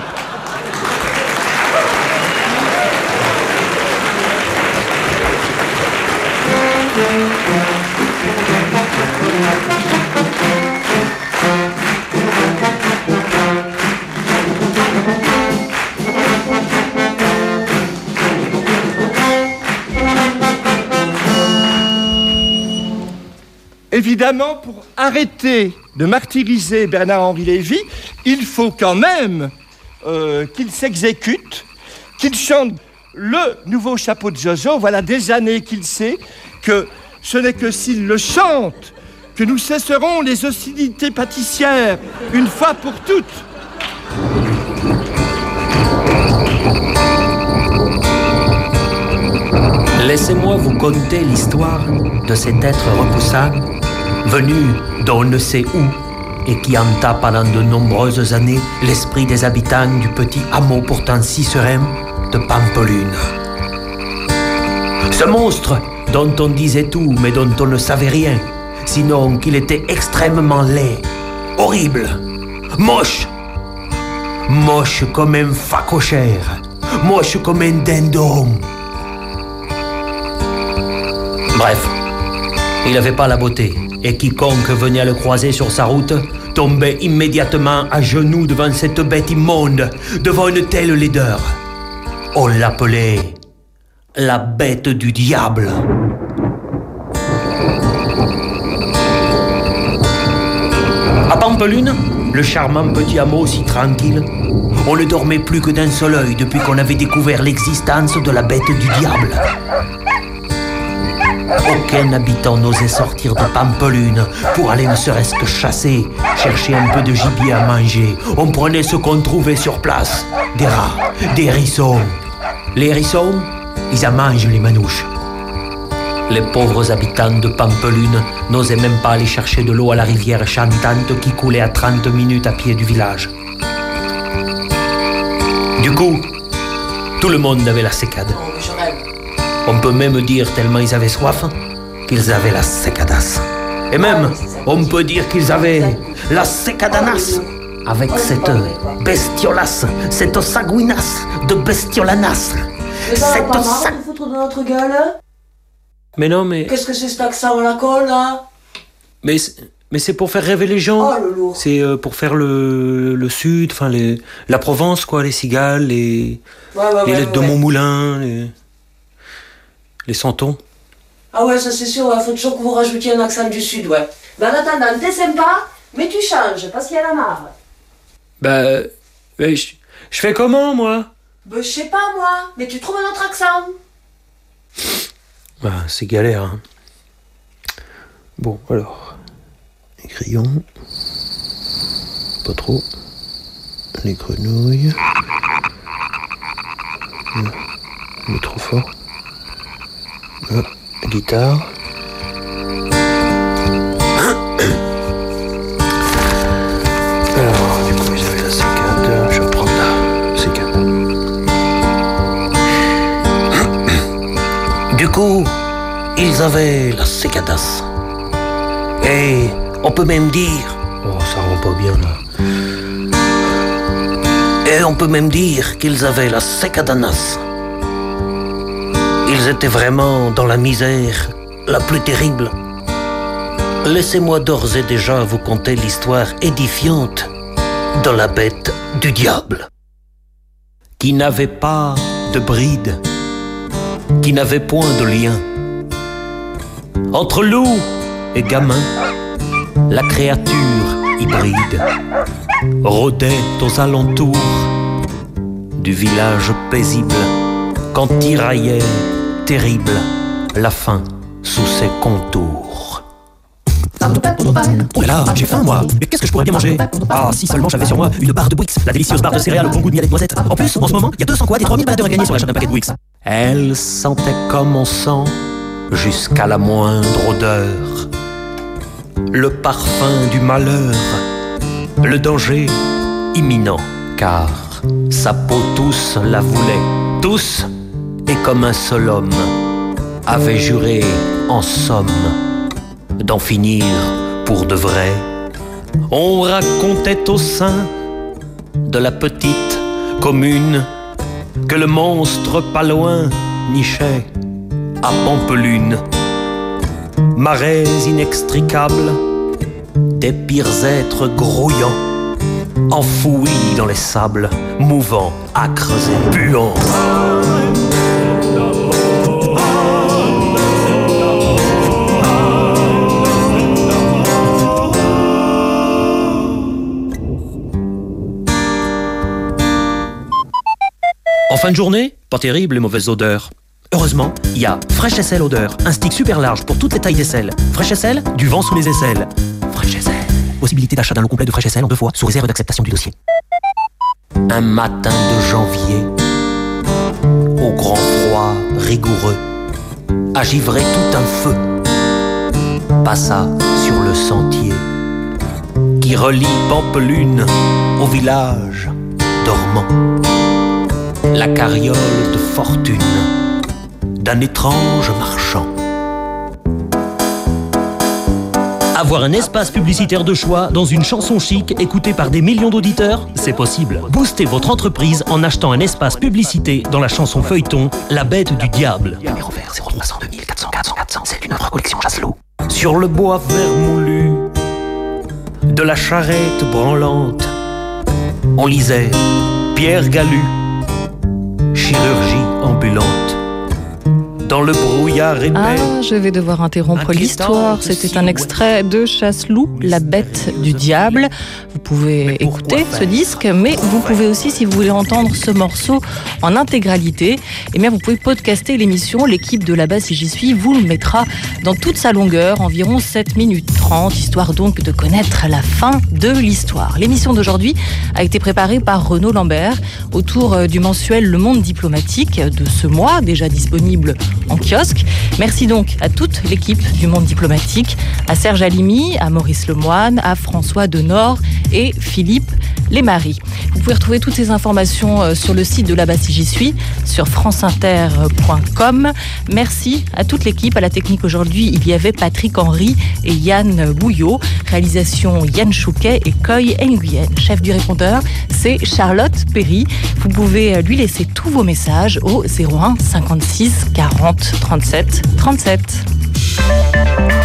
[SPEAKER 13] Évidemment, pour arrêter de martyriser Bernard-Henri Lévy, il faut quand même euh, qu'il s'exécute, qu'il chante le nouveau chapeau de Jojo. Voilà des années qu'il sait que ce n'est que s'il le chante que nous cesserons les hostilités pâtissières une fois pour toutes.
[SPEAKER 14] Laissez-moi vous conter l'histoire de cet être repoussant, venu d'on ne sait où, et qui hanta pendant de nombreuses années l'esprit des habitants du petit hameau pourtant si serein de Pampelune. Ce monstre dont on disait tout, mais dont on ne savait rien, sinon qu'il était extrêmement laid, horrible, moche, moche comme un phacochère, moche comme un dindon. Bref, il n'avait pas la beauté, et quiconque venait à le croiser sur sa route tombait immédiatement à genoux devant cette bête immonde, devant une telle laideur. On l'appelait la bête du diable. À Pampelune, le charmant petit hameau si tranquille, on ne dormait plus que d'un seul œil depuis qu'on avait découvert l'existence de la bête du diable. Aucun habitant n'osait sortir de Pampelune pour aller ne serait-ce que chasser, chercher un peu de gibier à manger. On prenait ce qu'on trouvait sur place, des rats, des hérissons. Les hérissons, ils en mangent les manouches. Les pauvres habitants de Pampelune n'osaient même pas aller chercher de l'eau à la rivière chantante qui coulait à trente minutes à pied du village. Du coup, tout le monde avait la sécade. On peut même dire, tellement ils avaient soif, qu'ils avaient la sécadasse. Et même, on peut dire qu'ils avaient la sécadanas, avec cette bestiolasse, cette sagouinasse de bestiolanas. Cette sa...
[SPEAKER 15] foutre de notre gueule.
[SPEAKER 14] Mais non, mais...
[SPEAKER 15] Qu'est-ce que c'est cet accent à la colle, là?
[SPEAKER 14] Mais... Mais c'est pour faire rêver les gens.
[SPEAKER 15] Oh, le lourd.
[SPEAKER 14] C'est euh, pour faire le, le sud, enfin les, la Provence, quoi, les cigales, les,
[SPEAKER 15] ouais, ouais,
[SPEAKER 14] les
[SPEAKER 15] ouais,
[SPEAKER 14] lettres
[SPEAKER 15] ouais.
[SPEAKER 14] de Montmoulin, les, les santons.
[SPEAKER 15] Ah ouais, ça c'est sûr, il ouais, faut toujours que vous rajoutiez un accent du sud, ouais. Mais en attendant, t'es sympa, mais tu changes, parce qu'il y a la marre.
[SPEAKER 14] Bah, mais je, je fais comment, moi?
[SPEAKER 15] Bah, je sais pas, moi, mais tu trouves un autre accent.
[SPEAKER 14] Bah, c'est galère, hein. Bon, alors... Les grillons, pas trop, les grenouilles, il est trop fort, la guitare, alors du coup ils avaient la sécade, je vais prendre la sécade. Du coup, ils avaient la sécadasse, et... on peut même dire... Oh, ça rend pas bien, là. Et on peut même dire qu'ils avaient la sécadanas. Ils étaient vraiment dans la misère la plus terrible. Laissez-moi d'ores et déjà vous conter l'histoire édifiante de la bête du diable, qui n'avait pas de bride, qui n'avait point de lien. Entre loup et gamin, la créature hybride rôdait aux alentours du village paisible quand tiraillait terrible la faim sous ses contours.
[SPEAKER 16] Oh là là, j'ai faim moi. Mais qu'est-ce que je pourrais bien manger? Ah, si seulement j'avais sur moi une barre de Bwix, la délicieuse barre de céréales au bon goût de miel et de noisettes. En plus, en ce moment, il y a deux cents quads et trois mille baladeurs à gagner sur l'achat d'un paquet de Bwix.
[SPEAKER 14] Elle sentait comme on sent jusqu'à la moindre odeur le parfum du malheur, le danger imminent, car sa peau tous la voulait, tous, et comme un seul homme avait juré en somme d'en finir pour de vrai. On racontait au sein de la petite commune que le monstre pas loin nichait à Pampelune. Marais inextricables, des pires êtres grouillants, enfouis dans les sables, mouvants, âcres et puants.
[SPEAKER 16] En fin de journée, pas terrible les mauvaises odeurs. Heureusement, il y a Fresh S L Odeur, un stick super large pour toutes les tailles d'aisselle. Fresh S L, du vent sous les aisselles. Fresh S L. Possibilité d'achat d'un lot complet de Fresh S L en deux fois, sous réserve d'acceptation du dossier.
[SPEAKER 14] Un matin de janvier, au grand froid rigoureux, à givrer tout un feu, passa sur le sentier qui relie Pampelune au village dormant. La carriole de fortune d'un étrange marchand.
[SPEAKER 16] Avoir un espace publicitaire de choix dans une chanson chic écoutée par des millions d'auditeurs, c'est possible. Boostez votre entreprise en achetant un espace publicité dans la chanson feuilleton La Bête du Diable.
[SPEAKER 14] Numéro vert zéro trois cent deux mille quatre cents quatre cents quatre cents, c'est une œuvre collection Chasselot. Sur le bois vermoulu de la charrette branlante, on lisait Pierre Galut, chirurgie ambulante. Dans le brouillard épais.
[SPEAKER 12] Ah, je vais devoir interrompre l'histoire. C'était un extrait de Chasseloup, La Bête du Diable. Vous pouvez écouter ce disque, mais vous pouvez aussi, si vous voulez entendre ce morceau en intégralité, eh bien vous pouvez podcaster l'émission. L'équipe de Là-bas si j'y suis vous le mettra dans toute sa longueur, environ sept minutes trente, histoire donc de connaître la fin de l'histoire. L'émission d'aujourd'hui a été préparée par Renaud Lambert autour du mensuel Le Monde diplomatique de ce mois, déjà disponible en kiosque. Merci donc à toute l'équipe du Monde diplomatique, à Serge Halimi, à Maurice Lemoine, à François Denord et Philippe Lesmarie. Vous pouvez retrouver toutes ces informations sur le site de Là-bas si j'y suis, sur franceinter point com. Merci à toute l'équipe. À la technique aujourd'hui, il y avait Patrick Henry et Yann Bouillot. Réalisation Yann Chouquet et Coy Nguyen. Chef du répondeur, c'est Charlotte Perry. Vous pouvez lui laisser tous vos messages au zéro un cinquante-six quarante trente-sept trente-sept.